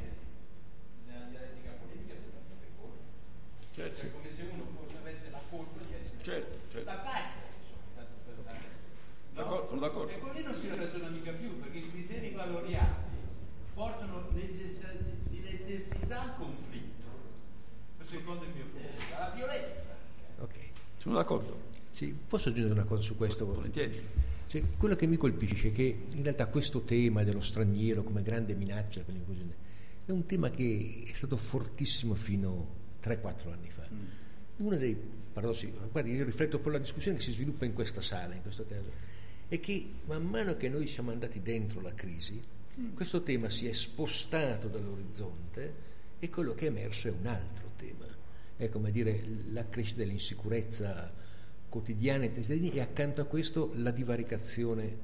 nella dialettica politica si tratta di colpa. Certo. Cioè, come se uno forse avesse la colpa di essere certo, certo. la pazza, insomma, per dare. No? D'accordo, sono d'accordo. E così non si ragiona mica più, perché i criteri valoriali portano necess- di necessità al conflitto, secondo il mio punto di vista, alla violenza. Ok. Sono d'accordo. Sì, posso aggiungere una cosa su questo? Volentieri. Cioè, quello che mi colpisce è che in realtà questo tema dello straniero come grande minaccia per l'inclusione è un tema che è stato fortissimo fino a tre quattro anni fa. Mm. Uno dei paradossi, guardi, io rifletto per la discussione che si sviluppa in questa sala, in questo caso, è che man mano che noi siamo andati dentro la crisi, mm. questo tema si è spostato dall'orizzonte e quello che è emerso è un altro tema. È come dire la crescita dell'insicurezza quotidiane tra i cittadini e accanto a questo la divaricazione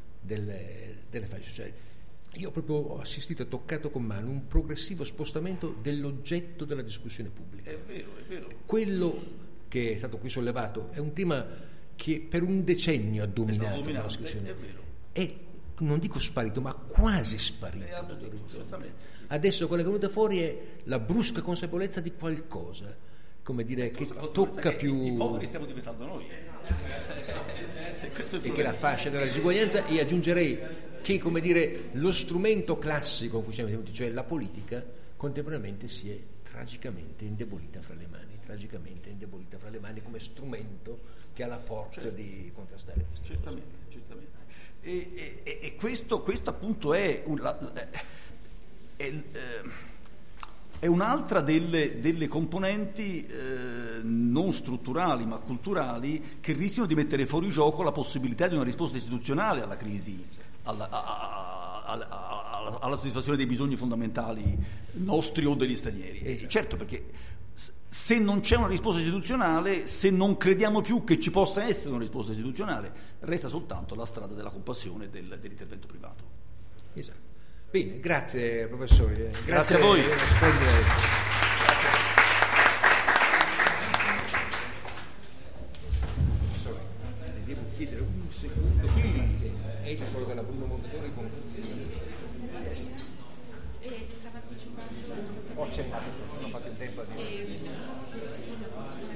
delle, delle fasce sociali. Io proprio ho assistito e toccato con mano un progressivo spostamento dell'oggetto della discussione pubblica. È vero, è vero. Quello che è stato qui sollevato è un tema che per un decennio ha dominato la discussione. È vero. È, non dico sparito, ma quasi sparito dall'orizzonte. Adesso quello che è venuto fuori è la brusca consapevolezza di qualcosa, come dire, che tocca che più i poveri stiamo diventando noi e che la fascia della disuguaglianza, e aggiungerei che, come dire, lo strumento classico con cui siamo venuti, cioè la politica, contemporaneamente si è tragicamente indebolita fra le mani tragicamente indebolita fra le mani come strumento che ha la forza certo. di contrastare queste certamente, cose. certamente. E, e, e questo, questo appunto è, un, è, è, è un'altra delle, delle componenti eh, non strutturali ma culturali che rischiano di mettere fuori gioco la possibilità di una risposta istituzionale alla crisi, alla, a, a, a, alla, alla soddisfazione dei bisogni fondamentali nostri o degli stranieri. Esatto. Certo, perché se non c'è una risposta istituzionale, se non crediamo più che ci possa essere una risposta istituzionale, resta soltanto la strada della compassione e del, dell'intervento privato. Esatto. Bene, grazie professore. Grazie, grazie a voi. Professore, le devo chiedere un secondo sì. Grazie. E c'è quello della Bruno Mondadori con E stava anticipando. Ho accennato, non ho fatto il tempo a dire.